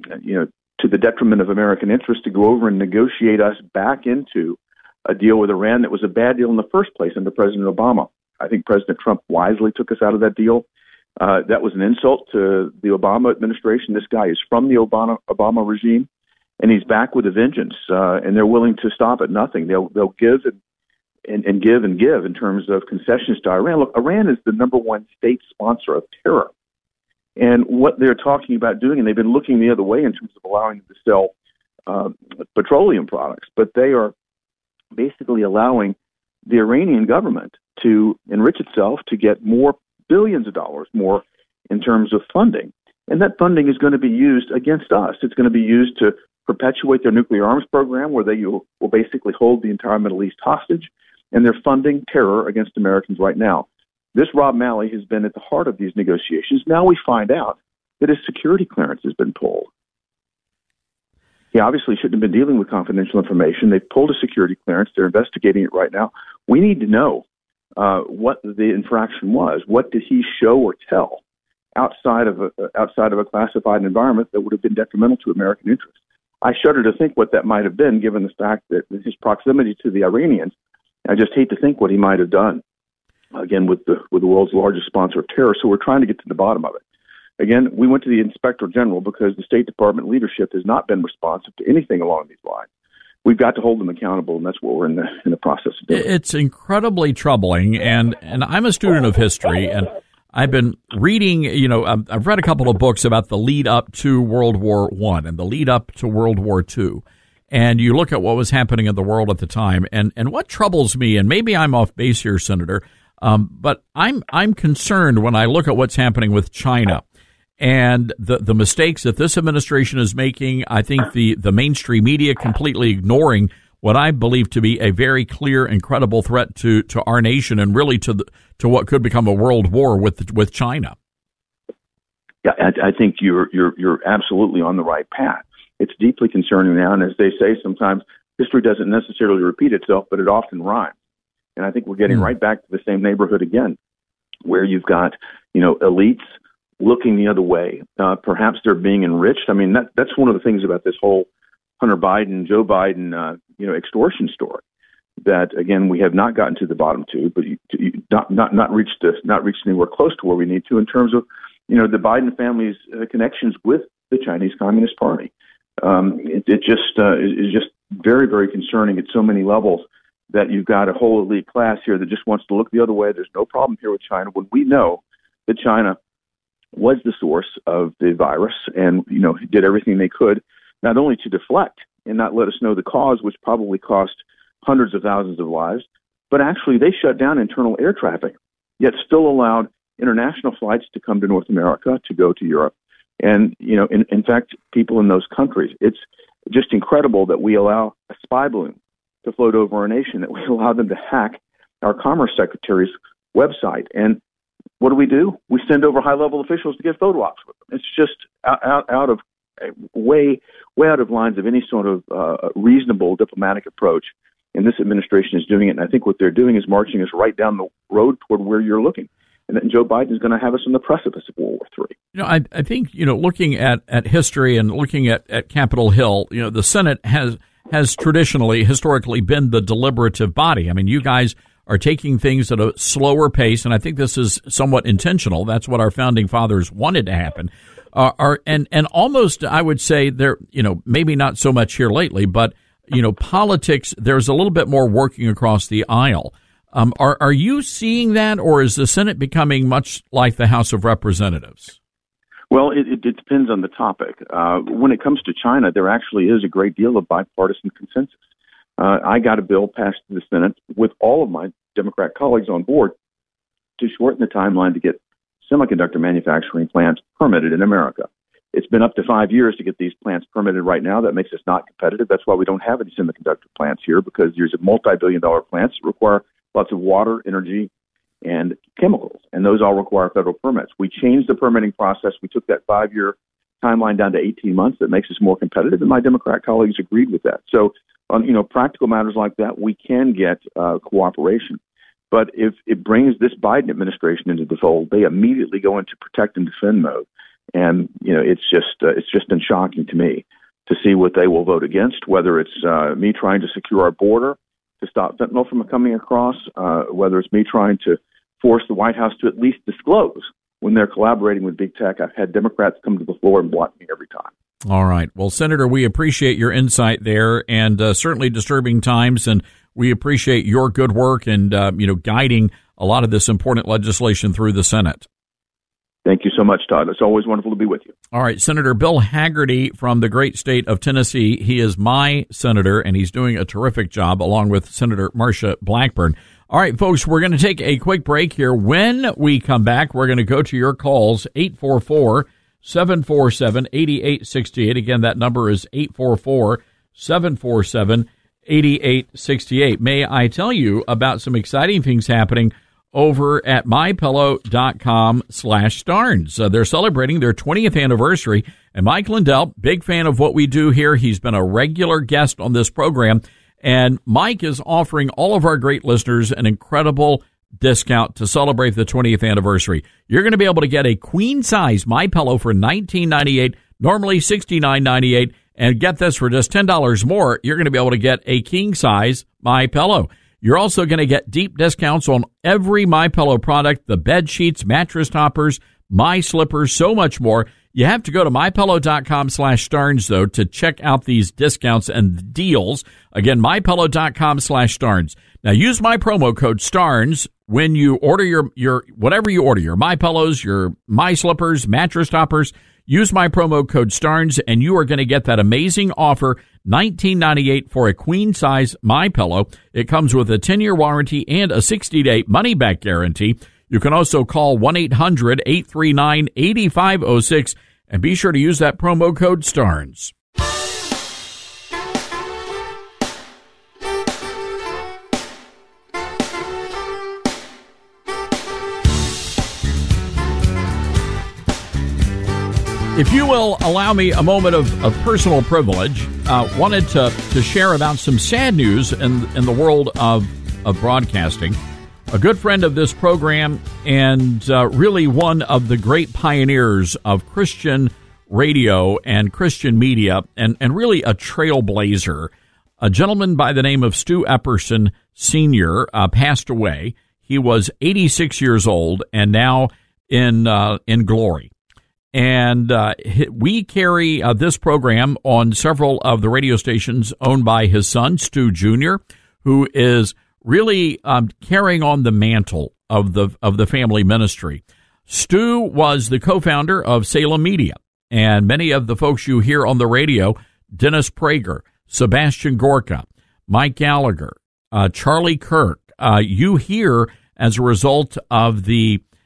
to the detriment of American interests, to go over and negotiate us back into a deal with Iran that was a bad deal in the first place under President Obama. I think President Trump wisely took us out of that deal. That was an insult to the Obama administration. This guy is from the Obama regime, and he's back with a vengeance, and they're willing to stop at nothing. They'll give and give and give in terms of concessions to Iran. Look, Iran is the number one state sponsor of terror. And what they're talking about doing, and they've been looking the other way in terms of allowing them to sell petroleum products, but they are basically allowing the Iranian government to enrich itself to get more billions of dollars more in terms of funding. And that funding is going to be used against us. It's going to be used to perpetuate their nuclear arms program, where they will basically hold the entire Middle East hostage, and they're funding terror against Americans right now. This Rob Malley has been at the heart of these negotiations. Now we find out that his security clearance has been pulled. He obviously shouldn't have been dealing with confidential information. They pulled a security clearance. They're investigating it right now. We need to know what the infraction was. What did he show or tell outside of a classified environment that would have been detrimental to American interests? I shudder to think what that might have been, given the fact that his proximity to the Iranians. I just hate to think what he might have done. Again, with the world's largest sponsor of terror. So we're trying to get to the bottom of it. Again, we went to the Inspector General because the State Department leadership has not been responsive to anything along these lines. We've got to hold them accountable, and that's what we're in the process of doing. It's incredibly troubling, and I'm a student of history, and I've been reading, I've read a couple of books about the lead up to World War I and the lead up to World War II. And you look at what was happening in the world at the time, and what troubles me, and maybe I'm off base here, Senator, but I'm concerned when I look at what's happening with China and the mistakes that this administration is making. I think the mainstream media completely ignoring what I believe to be a very clear and credible threat to our nation, and really to what could become a world war with China. Yeah, I think you're absolutely on the right path. It's deeply concerning now, and as they say, sometimes history doesn't necessarily repeat itself, but it often rhymes. And I think we're getting right back to the same neighborhood again, where you've got, elites looking the other way. Perhaps they're being enriched. I mean, that's one of the things about this whole Hunter Biden, Joe Biden, extortion story. That again, we have not gotten to the bottom to, but not reached anywhere close to where we need to in terms of, the Biden family's connections with the Chinese Communist Party. It just is just very, very concerning at so many levels. That you've got a whole elite class here that just wants to look the other way. There's no problem here with China when we know that China was the source of the virus and, did everything they could, not only to deflect and not let us know the cause, which probably cost hundreds of thousands of lives, but actually they shut down internal air traffic, yet still allowed international flights to come to North America, to go to Europe. And, in fact, people in those countries, it's just incredible that we allow a spy balloon to float over our nation, that we allow them to hack our Commerce Secretary's website. And what do? We send over high-level officials to get photo ops with them. It's just out of way out of lines of any sort of reasonable diplomatic approach. And this administration is doing it. And I think what they're doing is marching us right down the road toward where you're looking. And then Joe Biden is going to have us on the precipice of World War III. I think, looking at history and looking at Capitol Hill, the Senate has historically been the deliberative body. I mean, you guys are taking things at a slower pace, and I think this is somewhat intentional. That's what our founding fathers wanted to happen. And almost, I would say, there, maybe not so much here lately, but politics, there's a little bit more working across the aisle. Are you seeing that, or is the Senate becoming much like the House of Representatives? Well, it depends on the topic. When it comes to China, there actually is a great deal of bipartisan consensus. I got a bill passed in the Senate with all of my Democrat colleagues on board to shorten the timeline to get semiconductor manufacturing plants permitted in America. It's been up to 5 years to get these plants permitted right now. That makes us not competitive. That's why we don't have any semiconductor plants here, because there's multi-billion-dollar plants that require lots of water, energy, and chemicals, and those all require federal permits. We changed the permitting process. We took that 5-year timeline down to 18 months. That makes us more competitive, and my Democrat colleagues agreed with that. So on practical matters like that, we can get cooperation. But if it brings this Biden administration into the fold, they immediately go into protect and defend mode. And, it's just been shocking to me to see what they will vote against, whether it's me trying to secure our border to stop fentanyl from coming across, whether it's me trying to force the White House to at least disclose when they're collaborating with big tech. I've had Democrats come to the floor and block me every time. All right. Well, Senator, we appreciate your insight there, and certainly disturbing times, and we appreciate your good work and, guiding a lot of this important legislation through the Senate. Thank you so much, Todd. It's always wonderful to be with you. All right, Senator Bill Hagerty from the great state of Tennessee. He is my senator, and he's doing a terrific job, along with Senator Marsha Blackburn. All right, folks, we're going to take a quick break here. When we come back, we're going to go to your calls, 844-747-8868. Again, that number is 844-747-8868. May I tell you about some exciting things happening over at mypillow.com/Starnes. They're celebrating their 20th anniversary, and Mike Lindell, big fan of what we do here. He's been a regular guest on this program, and Mike is offering all of our great listeners an incredible discount to celebrate the 20th anniversary. You're going to be able to get a queen-size MyPillow for $19.98, normally $69.98, and get this, for just $10 more, you're going to be able to get a king-size MyPillow. You're also going to get deep discounts on every MyPillow product, the bed sheets, mattress toppers, My Slippers, so much more. You have to go to mypillow.com/Starnes, though, to check out these discounts and deals. Again, mypillow.com/Starnes. Now, use my promo code Starnes when you order your whatever you order, your MyPillows, your My Slippers, mattress toppers. Use my promo code Starnes, and you are going to get that amazing offer, $19.98 for a queen-size MyPillow. It comes with a 10-year warranty and a 60-day money-back guarantee. You can also call 1-800-839-8506, and be sure to use that promo code Starnes. If you will allow me a moment of personal privilege, wanted to share about some sad news in the world of broadcasting. A good friend of this program and really one of the great pioneers of Christian radio and Christian media, and really a trailblazer, a gentleman by the name of Stu Epperson Sr. Passed away. He was 86 years old and now in glory. And we carry this program on several of the radio stations owned by his son, Stu Jr., who is really carrying on the mantle of the family ministry. Stu was the co-founder of Salem Media, and many of the folks you hear on the radio, Dennis Prager, Sebastian Gorka, Mike Gallagher, Charlie Kirk, you hear as a result of the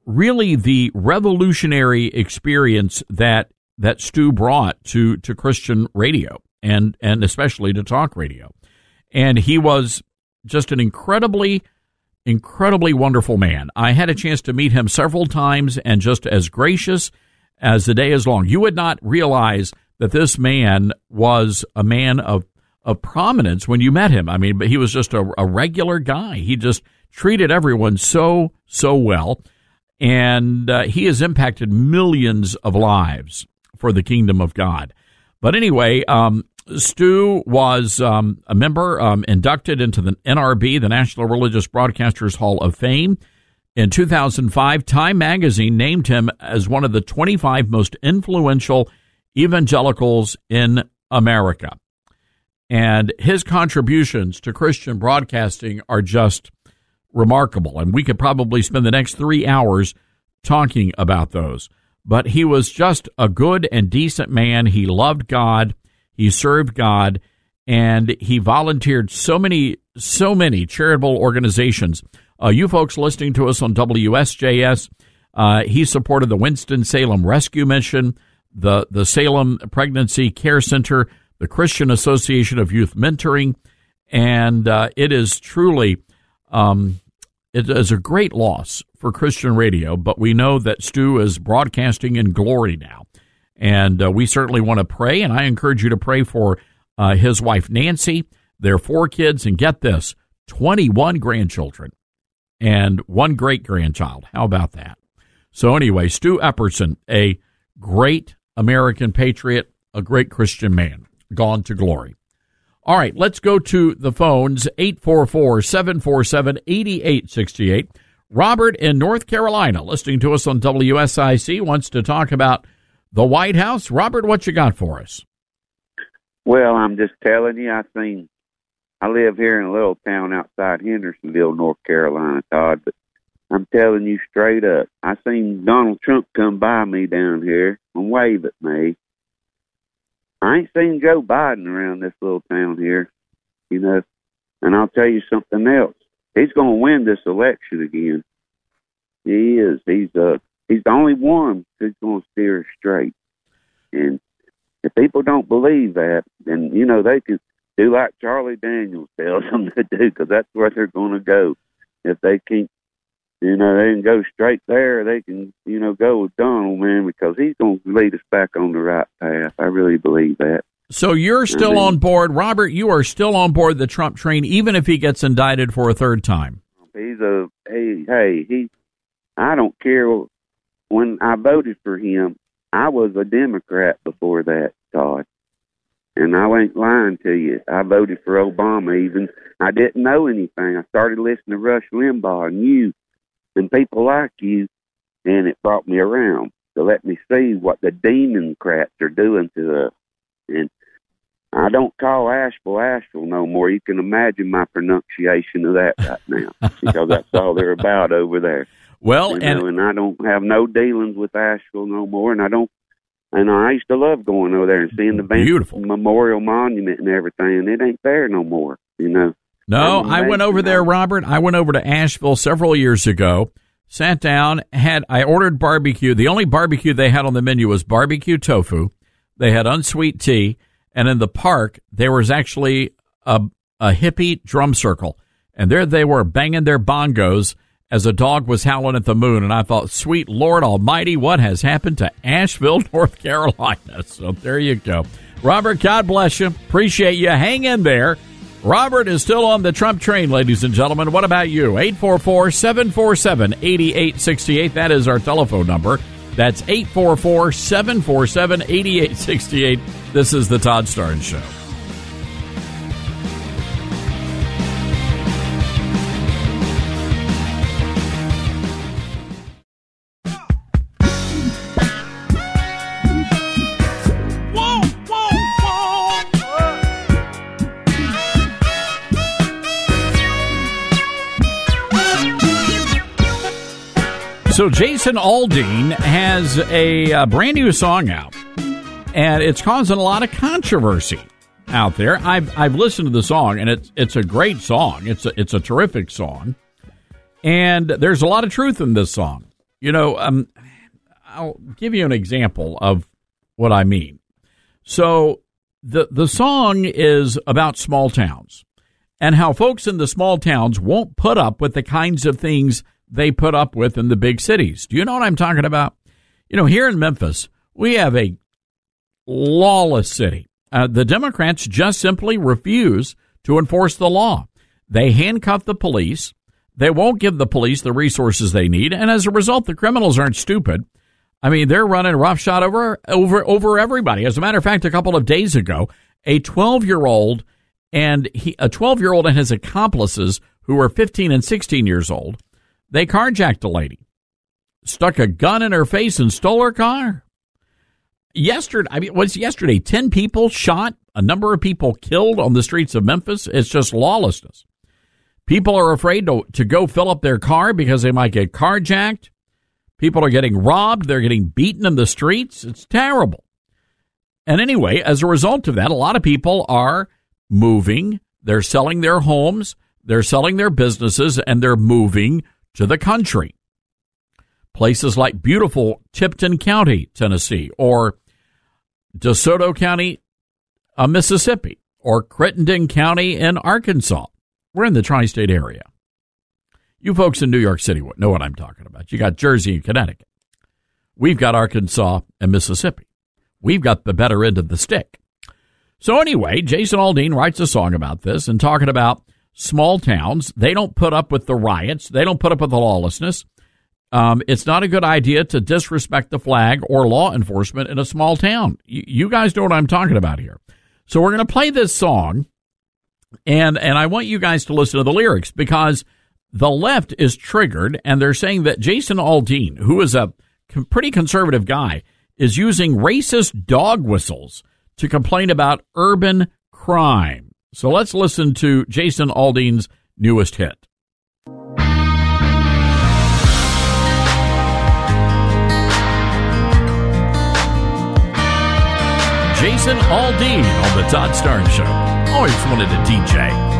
really the revolutionary experience that Stu brought to Christian radio and especially to talk radio. And he was just an incredibly wonderful man. I had a chance to meet him several times, and just as gracious as the day is long. You would not realize that this man was a man of prominence when you met him. I mean, but he was just a regular guy. He just treated everyone so well, and he has impacted millions of lives for the kingdom of God. But anyway, Stu was a member inducted into the NRB, the National Religious Broadcasters Hall of Fame. In 2005, Time magazine named him as one of the 25 most influential evangelicals in America. And his contributions to Christian broadcasting are just remarkable. And we could probably spend the next 3 hours talking about those. But he was just a good and decent man. He loved God. He served God. And he volunteered so many charitable organizations. You folks listening to us on WSJS, he supported the Winston-Salem Rescue Mission, the Salem Pregnancy Care Center, the Christian Association of Youth Mentoring, and it is truly it is a great loss for Christian radio, but we know that Stu is broadcasting in glory now, and we certainly want to pray, and I encourage you to pray for his wife, Nancy, their 4 kids, and get this, 21 grandchildren and 1 great-grandchild. How about that? So anyway, Stu Epperson, a great American patriot, a great Christian man, gone to glory. All right, let's go to the phones, 844-747-8868. Robert in North Carolina, listening to us on WSIC, wants to talk about the White House. Robert, what you got for us? Well, I'm just telling you, I live here in a little town outside Hendersonville, North Carolina, Todd, but I'm telling you straight up, I seen Donald Trump come by me down here and wave at me. I ain't seen Joe Biden around this little town here, and I'll tell you something else. He's going to win this election again. He is. He's the only one who's going to steer us straight. And if people don't believe that, then, they can do like Charlie Daniels tells them to do, because that's where they're going to go. If they can't, they can go straight there. They can, go with Donald, man, because he's going to lead us back on the right path. I really believe that. So you're still on board, Robert. You are still on board the Trump train, even if he gets indicted for a 3rd time. I don't care. When I voted for him, I was a Democrat before that, Todd. And I ain't lying to you. I voted for Obama even. I didn't know anything. I started listening to Rush Limbaugh and you and people like you, and it brought me around to let me see what the Democrats are doing to us. And I don't call Asheville no more. You can imagine my pronunciation of that right now, because that's all they're about over there. Well, and I don't have no dealings with Asheville no more, and I used to love going over there and seeing the beautiful Memorial Monument and everything, and it ain't there no more, No, I went over there, Robert. I went over to Asheville several years ago, sat down, I ordered barbecue. The only barbecue they had on the menu was barbecue tofu. They had unsweet tea, and in the park, there was actually a hippie drum circle, and there they were banging their bongos as a dog was howling at the moon, and I thought, sweet Lord Almighty, what has happened to Asheville, North Carolina? So there you go. Robert, God bless you. Appreciate you. Hang in there. Robert is still on the Trump train, ladies and gentlemen. What about you? 844-747-8868. That is our telephone number. That's 844-747-8868. This is the Todd Starnes Show. So Jason Aldean has a brand new song out, and it's causing a lot of controversy out there. I've listened to the song, and it's a great song. It's a terrific song, and there's a lot of truth in this song. I'll give you an example of what I mean. So the song is about small towns and how folks in the small towns won't put up with the kinds of things they put up with in the big cities. Do you know what I'm talking about? Here in Memphis, we have a lawless city. The Democrats just simply refuse to enforce the law. They handcuff the police. They won't give the police the resources they need. And as a result, the criminals aren't stupid. I mean, they're running roughshod over everybody. As a matter of fact, a couple of days ago, a 12-year-old and his accomplices, who are 15 and 16 years old, they carjacked a lady, stuck a gun in her face, and stole her car. Yesterday, 10 people shot, a number of people killed on the streets of Memphis. It's just lawlessness. People are afraid to go fill up their car because they might get carjacked. People are getting robbed. They're getting beaten in the streets. It's terrible. And anyway, as a result of that, a lot of people are moving. They're selling their homes. They're selling their businesses, and they're moving to the country. Places like beautiful Tipton County, Tennessee, or DeSoto County, Mississippi, or Crittenden County in Arkansas. We're in the tri-state area. You folks in New York City know what I'm talking about. You got Jersey and Connecticut. We've got Arkansas and Mississippi. We've got the better end of the stick. So anyway, Jason Aldean writes a song about this and talking about small towns. They don't put up with the riots. They don't put up with the lawlessness. It's not a good idea to disrespect the flag or law enforcement in a small town. You guys know what I'm talking about here. So we're going to play this song, and I want you guys to listen to the lyrics because the left is triggered, and they're saying that Jason Aldean, who is a pretty conservative guy, is using racist dog whistles to complain about urban crime. So let's listen to Jason Aldean's newest hit. Jason Aldean on the Todd Starnes Show. Always wanted a DJ.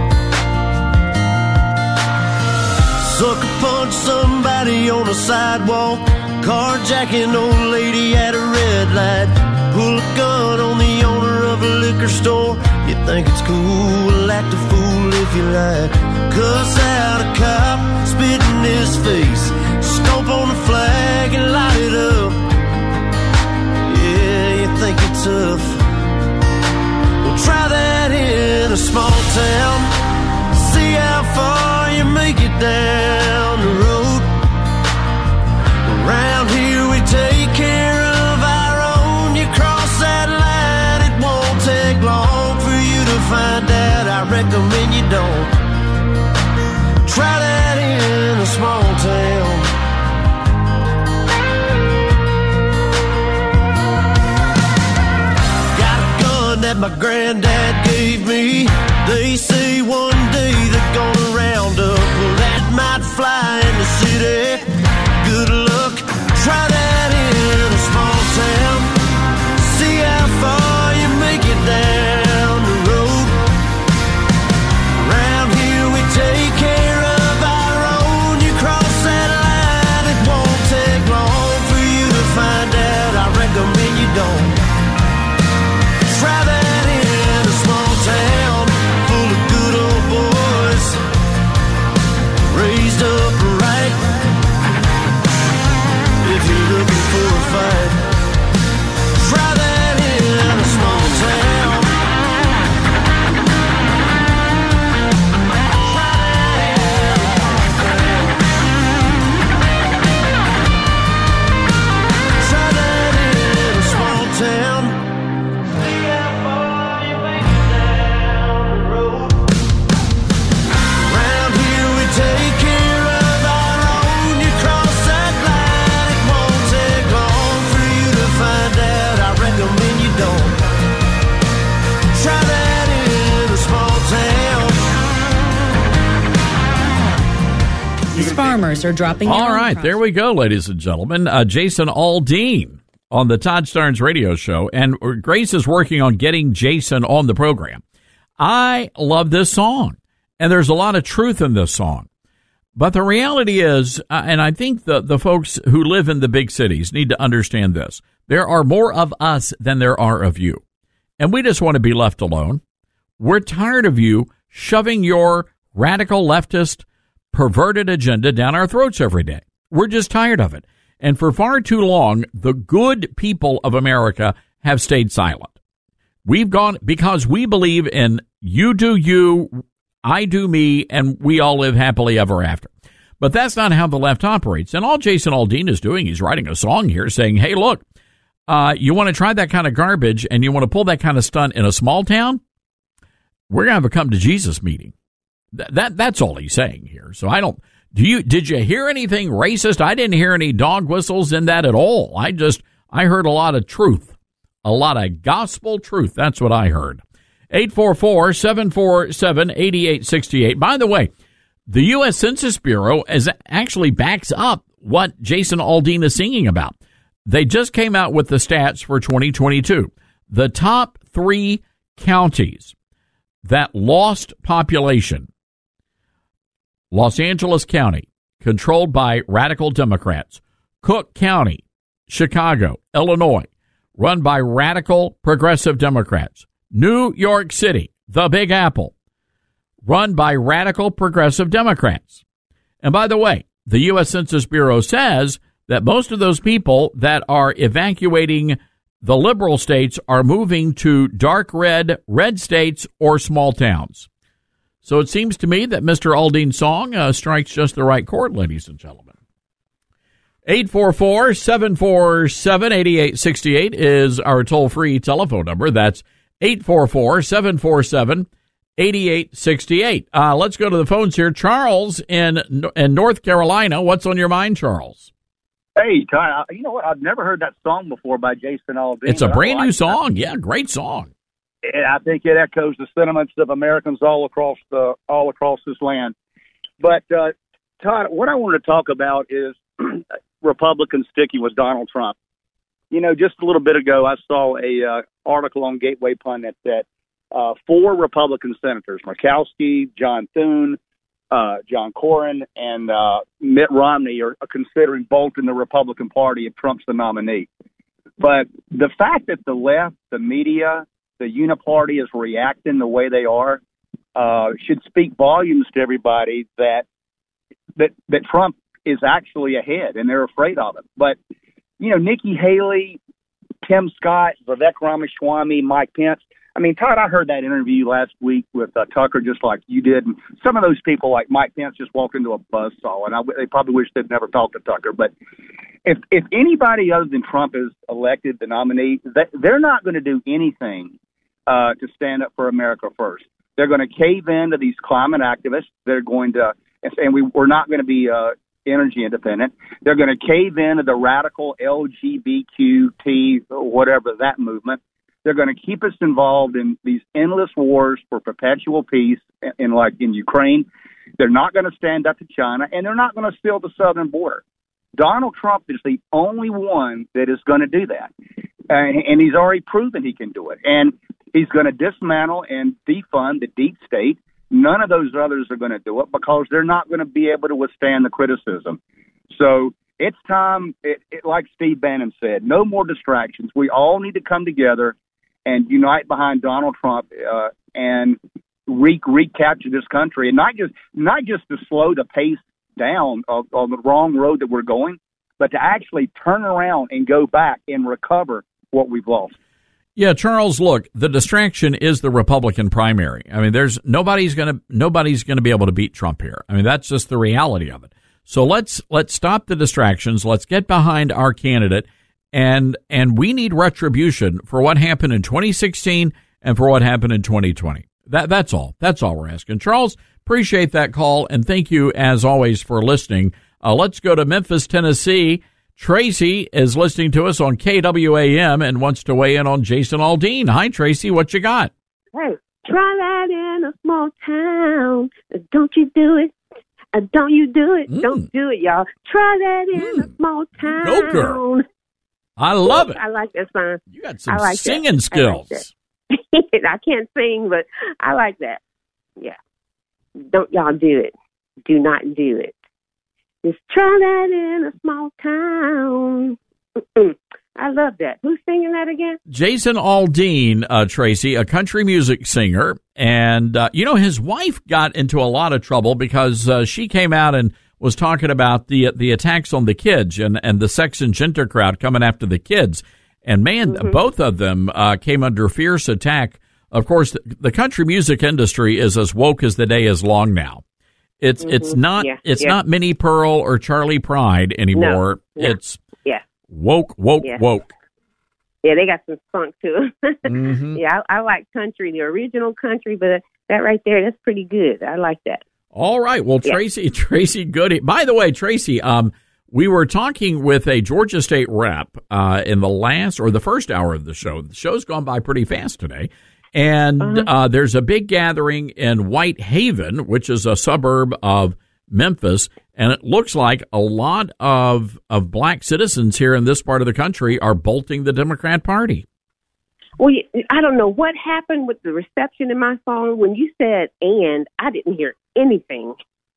Sucker punch somebody on a sidewalk, carjacking old lady at a red light, pull a gun on the owner of a liquor store. You think it's cool, act a fool if you like. Cuss out a cop, spit in his face, stomp on the flag and light it up. Yeah, you think it's tough. Well, try that in a small town. See how far you make it down the road. Around here we take care of our own. You cross that line, it won't take long for you to find out. I recommend you don't. Try that in a small town. Got a gun that my granddad gave me. They say one day they're gonna round up. Well, that might fly in the city. Good luck, try that in a small town. See how far you make it down the road. Around here we take care of our own. You cross that line, it won't take long for you to find out. I recommend you don't. Try that in a small town. Raised up right. If you're looking for a fight, try that in a small town. Try that in a small town. See how far you make it down the road. Around here we take care of our own. You cross that line, it won't take long for you to find out. I recommend you don't. Try that in a small town. These farmers are dropping. All right, there we go, ladies and gentlemen. Jason Aldean on the Todd Starnes radio show, and Grace is working on getting Jason on the program. I love this song, and there's a lot of truth in this song. But the reality is, and I think the folks who live in the big cities need to understand this, there are more of us than there are of you. And we just want to be left alone. We're tired of you shoving your radical leftist perverted agenda down our throats every day. We're just tired of it. And for far too long, the good people of America have stayed silent. We've gone because we believe in you do you, I do me, and we all live happily ever after. But that's not how the left operates. And all Jason Aldean is doing, he's writing a song here saying, hey, look, you want to try that kind of garbage and you want to pull that kind of stunt in a small town? We're going to have a come to Jesus meeting. That's all he's saying here. So did you hear anything racist? I didn't hear any dog whistles in that at all. I heard a lot of truth, a lot of gospel truth. That's what I heard. 844-747-8868. By the way, the U.S. Census Bureau actually backs up what Jason Aldean is singing about. They just came out with the stats for 2022. The top 3 counties that lost population: Los Angeles County, controlled by radical Democrats; Cook County, Chicago, Illinois, run by radical progressive Democrats; New York City, the Big Apple, run by radical progressive Democrats. And by the way, the U.S. Census Bureau says that most of those people that are evacuating the liberal states are moving to dark red states or small towns. So it seems to me that Mr. Aldean's song strikes just the right chord, ladies and gentlemen. 844-747-8868 is our toll-free telephone number. That's 844-747-8868. Let's go to the phones here. Charles in North Carolina. What's on your mind, Charles? Hey, Ty, you know what? I've never heard that song before by Jason Aldean. It's a brand new song. Yeah, great song. And I think it echoes the sentiments of Americans all across this land. But Todd, what I want to talk about is Republicans sticking with Donald Trump. You know, just a little bit ago, I saw a article on Gateway Pundit that 4 Republican senators, Murkowski, John Thune, John Cornyn, and Mitt Romney, are considering bolting the Republican Party if Trump's the nominee. But the fact that the left, the media, the uniparty is reacting the way they are should speak volumes to everybody that Trump is actually ahead, and they're afraid of him. But, you know, Nikki Haley, Tim Scott, Vivek Ramaswamy, Mike Pence. I mean, Todd, I heard that interview last week with Tucker, just like you did. And some of those people, like Mike Pence, just walked into a buzzsaw, and they probably wish they'd never talked to Tucker. But if anybody other than Trump is elected the nominee, they're not going to do anything to stand up for America first. They're going to cave in to these climate activists. They're going to, and we're not going to be energy independent. They're going to cave in to the radical LGBTQ, whatever that movement. They're going to keep us involved in these endless wars for perpetual peace, in Ukraine. They're not going to stand up to China, and they're not going to steal the southern border. Donald Trump is the only one that is going to do that, and he's already proven he can do it. And he's going to dismantle and defund the deep state. None of those others are going to do it because they're not going to be able to withstand the criticism. So it's time, like Steve Bannon said, no more distractions. We all need to come together and unite behind Donald Trump and recapture this country, and not just to slow the pace down on the wrong road that we're going, but to actually turn around and go back and recover what we've lost. Yeah, Charles, look, the distraction is the Republican primary. I mean, nobody's going to be able to beat Trump here. I mean, that's just the reality of it. So let's stop the distractions. Let's get behind our candidate, and we need retribution for what happened in 2016 and for what happened in 2020. That's all. That's all we're asking. Charles, appreciate that call, and thank you as always for listening. Let's go to Memphis, Tennessee. Tracy is listening to us on KWAM and wants to weigh in on Jason Aldean. Hi, Tracy. What you got? Hey, try that in a small town. Don't you do it? Don't you do it? Don't do it, y'all. Try that in a small town. Go, girl. I love it. I like that song. You got some singing skills. I can't sing, but I like that. Yeah. Don't y'all do it. Do not do it. Just try that in a small town. I love that. Who's singing that again? Jason Aldean, Tracy, a country music singer. And, his wife got into a lot of trouble because she came out and was talking about the attacks on the kids and the sex and gender crowd coming after the kids. And, man, both of them came under fierce attack. Of course, the country music industry is as woke as the day is long now. It's not Minnie Pearl or Charlie Pride anymore. No. It's woke. Yeah, they got some funk too. Yeah, I like country, the original country, but that right there, that's pretty good. I like that. All right. Well, Tracy Goody. By the way, Tracy, we were talking with a Georgia State rep in the first hour of the show. The show's gone by pretty fast today. And there's a big gathering in Whitehaven, which is a suburb of Memphis, and it looks like a lot of black citizens here in this part of the country are bolting the Democrat Party. Well, I don't know what happened with the reception in my phone. When you said "and," I didn't hear anything.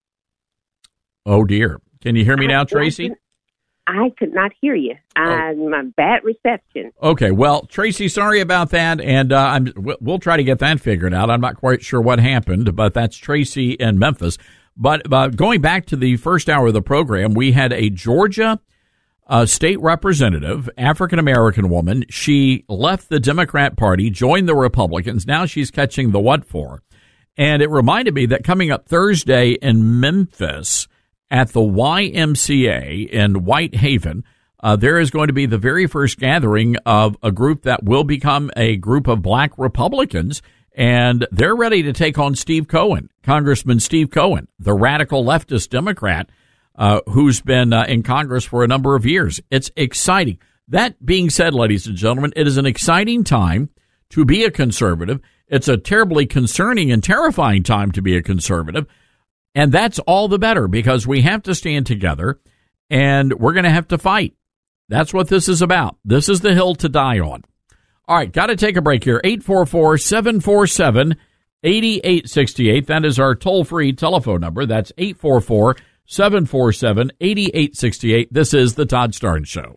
Oh, dear. Can you hear me now, Tracy? I could not hear you. My bad reception. Okay, well, Tracy, sorry about that, and we'll try to get that figured out. I'm not quite sure what happened, but that's Tracy in Memphis. But going back to the first hour of the program, we had a Georgia state representative, African-American woman. She left the Democrat Party, joined the Republicans. Now she's catching the what for. And it reminded me that coming up Thursday in Memphis at the YMCA in Whitehaven, there is going to be the very first gathering of a group that will become a group of black Republicans. And they're ready to take on Steve Cohen, Congressman Steve Cohen, the radical leftist Democrat who's been in Congress for a number of years. It's exciting. That being said, ladies and gentlemen, it is an exciting time to be a conservative. It's a terribly concerning and terrifying time to be a conservative. And that's all the better because we have to stand together and we're going to have to fight. That's what this is about. This is the hill to die on. All right, got to take a break here. 844-747-8868. That is our toll-free telephone number. That's 844-747-8868. This is the Todd Starnes Show.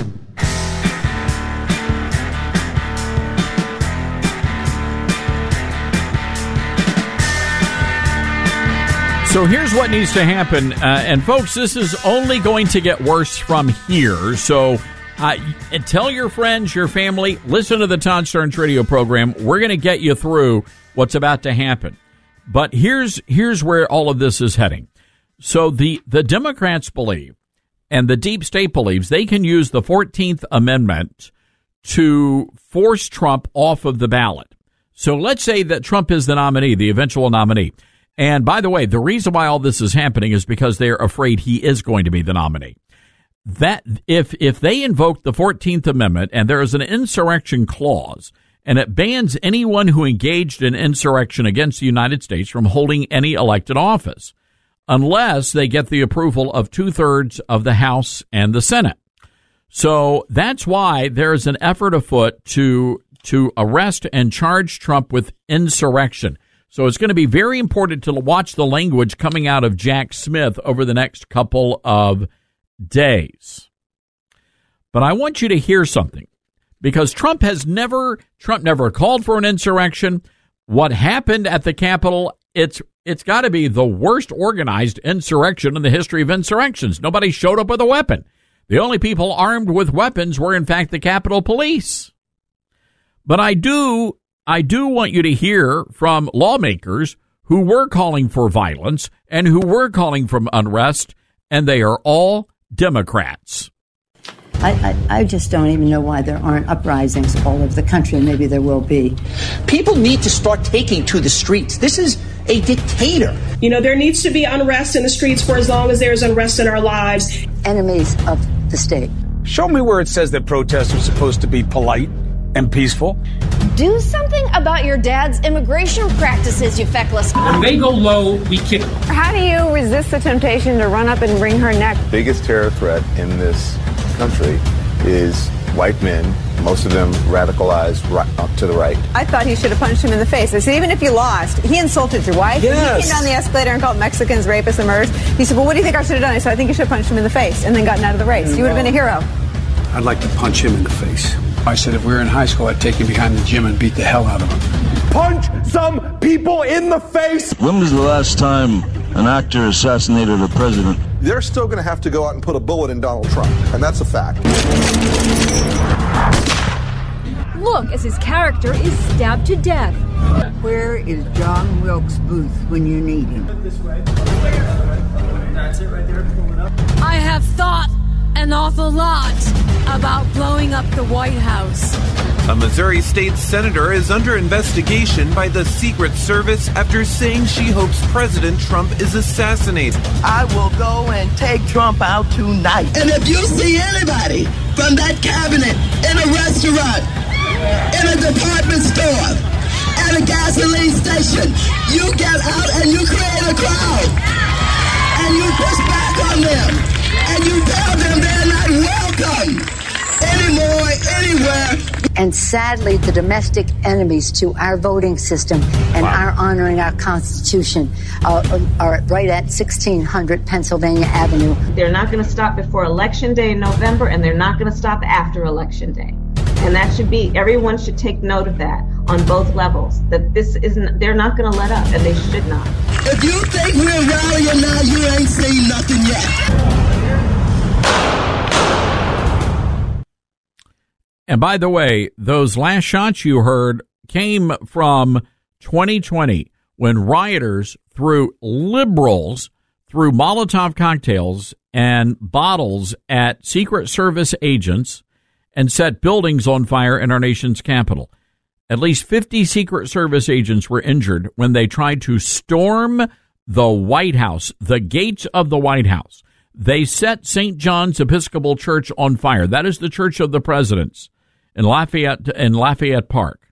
So here's what needs to happen. And, folks, this is only going to get worse from here. So tell your friends, your family, listen to the Todd Starnes radio program. We're going to get you through what's about to happen. But here's where all of this is heading. So the Democrats believe, and the deep state believes, they can use the 14th Amendment to force Trump off of the ballot. So let's say that Trump is the nominee, the eventual nominee. And by the way, the reason why all this is happening is because they're afraid he is going to be the nominee. That if they invoke the 14th Amendment and there is an insurrection clause and it bans anyone who engaged in insurrection against the United States from holding any elected office, unless they get the approval of 2/3 of the House and the Senate. So that's why there is an effort afoot to arrest and charge Trump with insurrection. So it's going to be very important to watch the language coming out of Jack Smith over the next couple of days. But I want you to hear something, because Trump never called for an insurrection. What happened at the Capitol, it's got to be the worst organized insurrection in the history of insurrections. Nobody showed up with a weapon. The only people armed with weapons were, in fact, the Capitol Police. But I do want you to hear from lawmakers who were calling for violence and who were calling for unrest, and they are all Democrats. I just don't even know why there aren't uprisings all over the country. Maybe there will be. People need to start taking to the streets. This is a dictator. You know, there needs to be unrest in the streets for as long as there's unrest in our lives. Enemies of the state. Show me where it says that protests are supposed to be polite and peaceful. Do something about your dad's immigration practices, you feckless. When they go low, we kick them. How do you resist the temptation to run up and wring her neck? The biggest terror threat in this country is white men, most of them radicalized up to the right. I thought he should have punched him in the face. I said, even if you lost, he insulted your wife. Yes. He came down the escalator and called Mexicans rapists and murderers. He said, well, what do you think I should have done? I said, I think you should have punched him in the face and then gotten out of the race. You would have been a hero. I'd like to punch him in the face. I said, if we were in high school, I'd take him behind the gym and beat the hell out of him. Punch some people in the face! When was the last time an actor assassinated a president? They're still going to have to go out and put a bullet in Donald Trump, and that's a fact. Look as his character is stabbed to death. Where is John Wilkes Booth when you need him? That's it right there. Pull it up. I have thought an awful lot about blowing up the White House. A Missouri state senator is under investigation by the Secret Service after saying she hopes President Trump is assassinated. I will go and take Trump out tonight. And if you see anybody from that cabinet in a restaurant, in a department store, at a gasoline station, you get out and you create a crowd. And you push back on them. And you tell them they're not welcome anymore, anywhere. And sadly, the domestic enemies to our voting system and our honoring our Constitution are right at 1600 Pennsylvania Avenue. They're not going to stop before Election Day in November, and they're not going to stop after Election Day. And that should be, everyone should take note of that on both levels, that this isn't, they're not going to let up, and they should not. If you think we're rallying now, you ain't seen nothing yet. And by the way, those last shots you heard came from 2020 when rioters threw Molotov cocktails and bottles at Secret Service agents and set buildings on fire in our nation's capital. At least 50 Secret Service agents were injured when they tried to storm the White House, the gates of the White House. They set St. John's Episcopal Church on fire. That is the Church of the Presidents in Lafayette Park.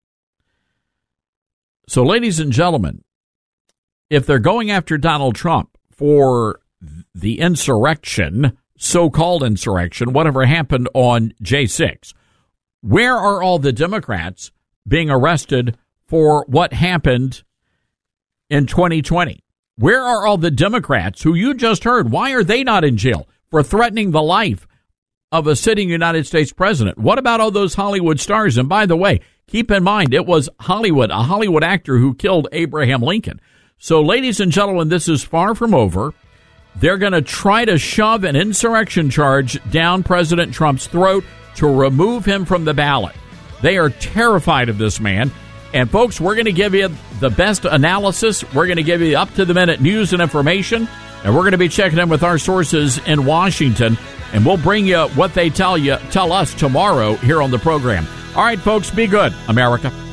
So, ladies and gentlemen, if they're going after Donald Trump for the insurrection, so-called insurrection, whatever happened on J6, where are all the Democrats being arrested for what happened in 2020? Where are all the Democrats who you just heard? Why are they not in jail for threatening the life of a sitting United States president? What about all those Hollywood stars? And by the way, keep in mind, it was Hollywood, a Hollywood actor who killed Abraham Lincoln. So, ladies and gentlemen, this is far from over. They're going to try to shove an insurrection charge down President Trump's throat to remove him from the ballot. They are terrified of this man. And, folks, we're going to give you the best analysis. We're going to give you up-to-the-minute news and information. And we're going to be checking in with our sources in Washington. And we'll bring you what they tell us tomorrow here on the program. All right, folks, be good, America.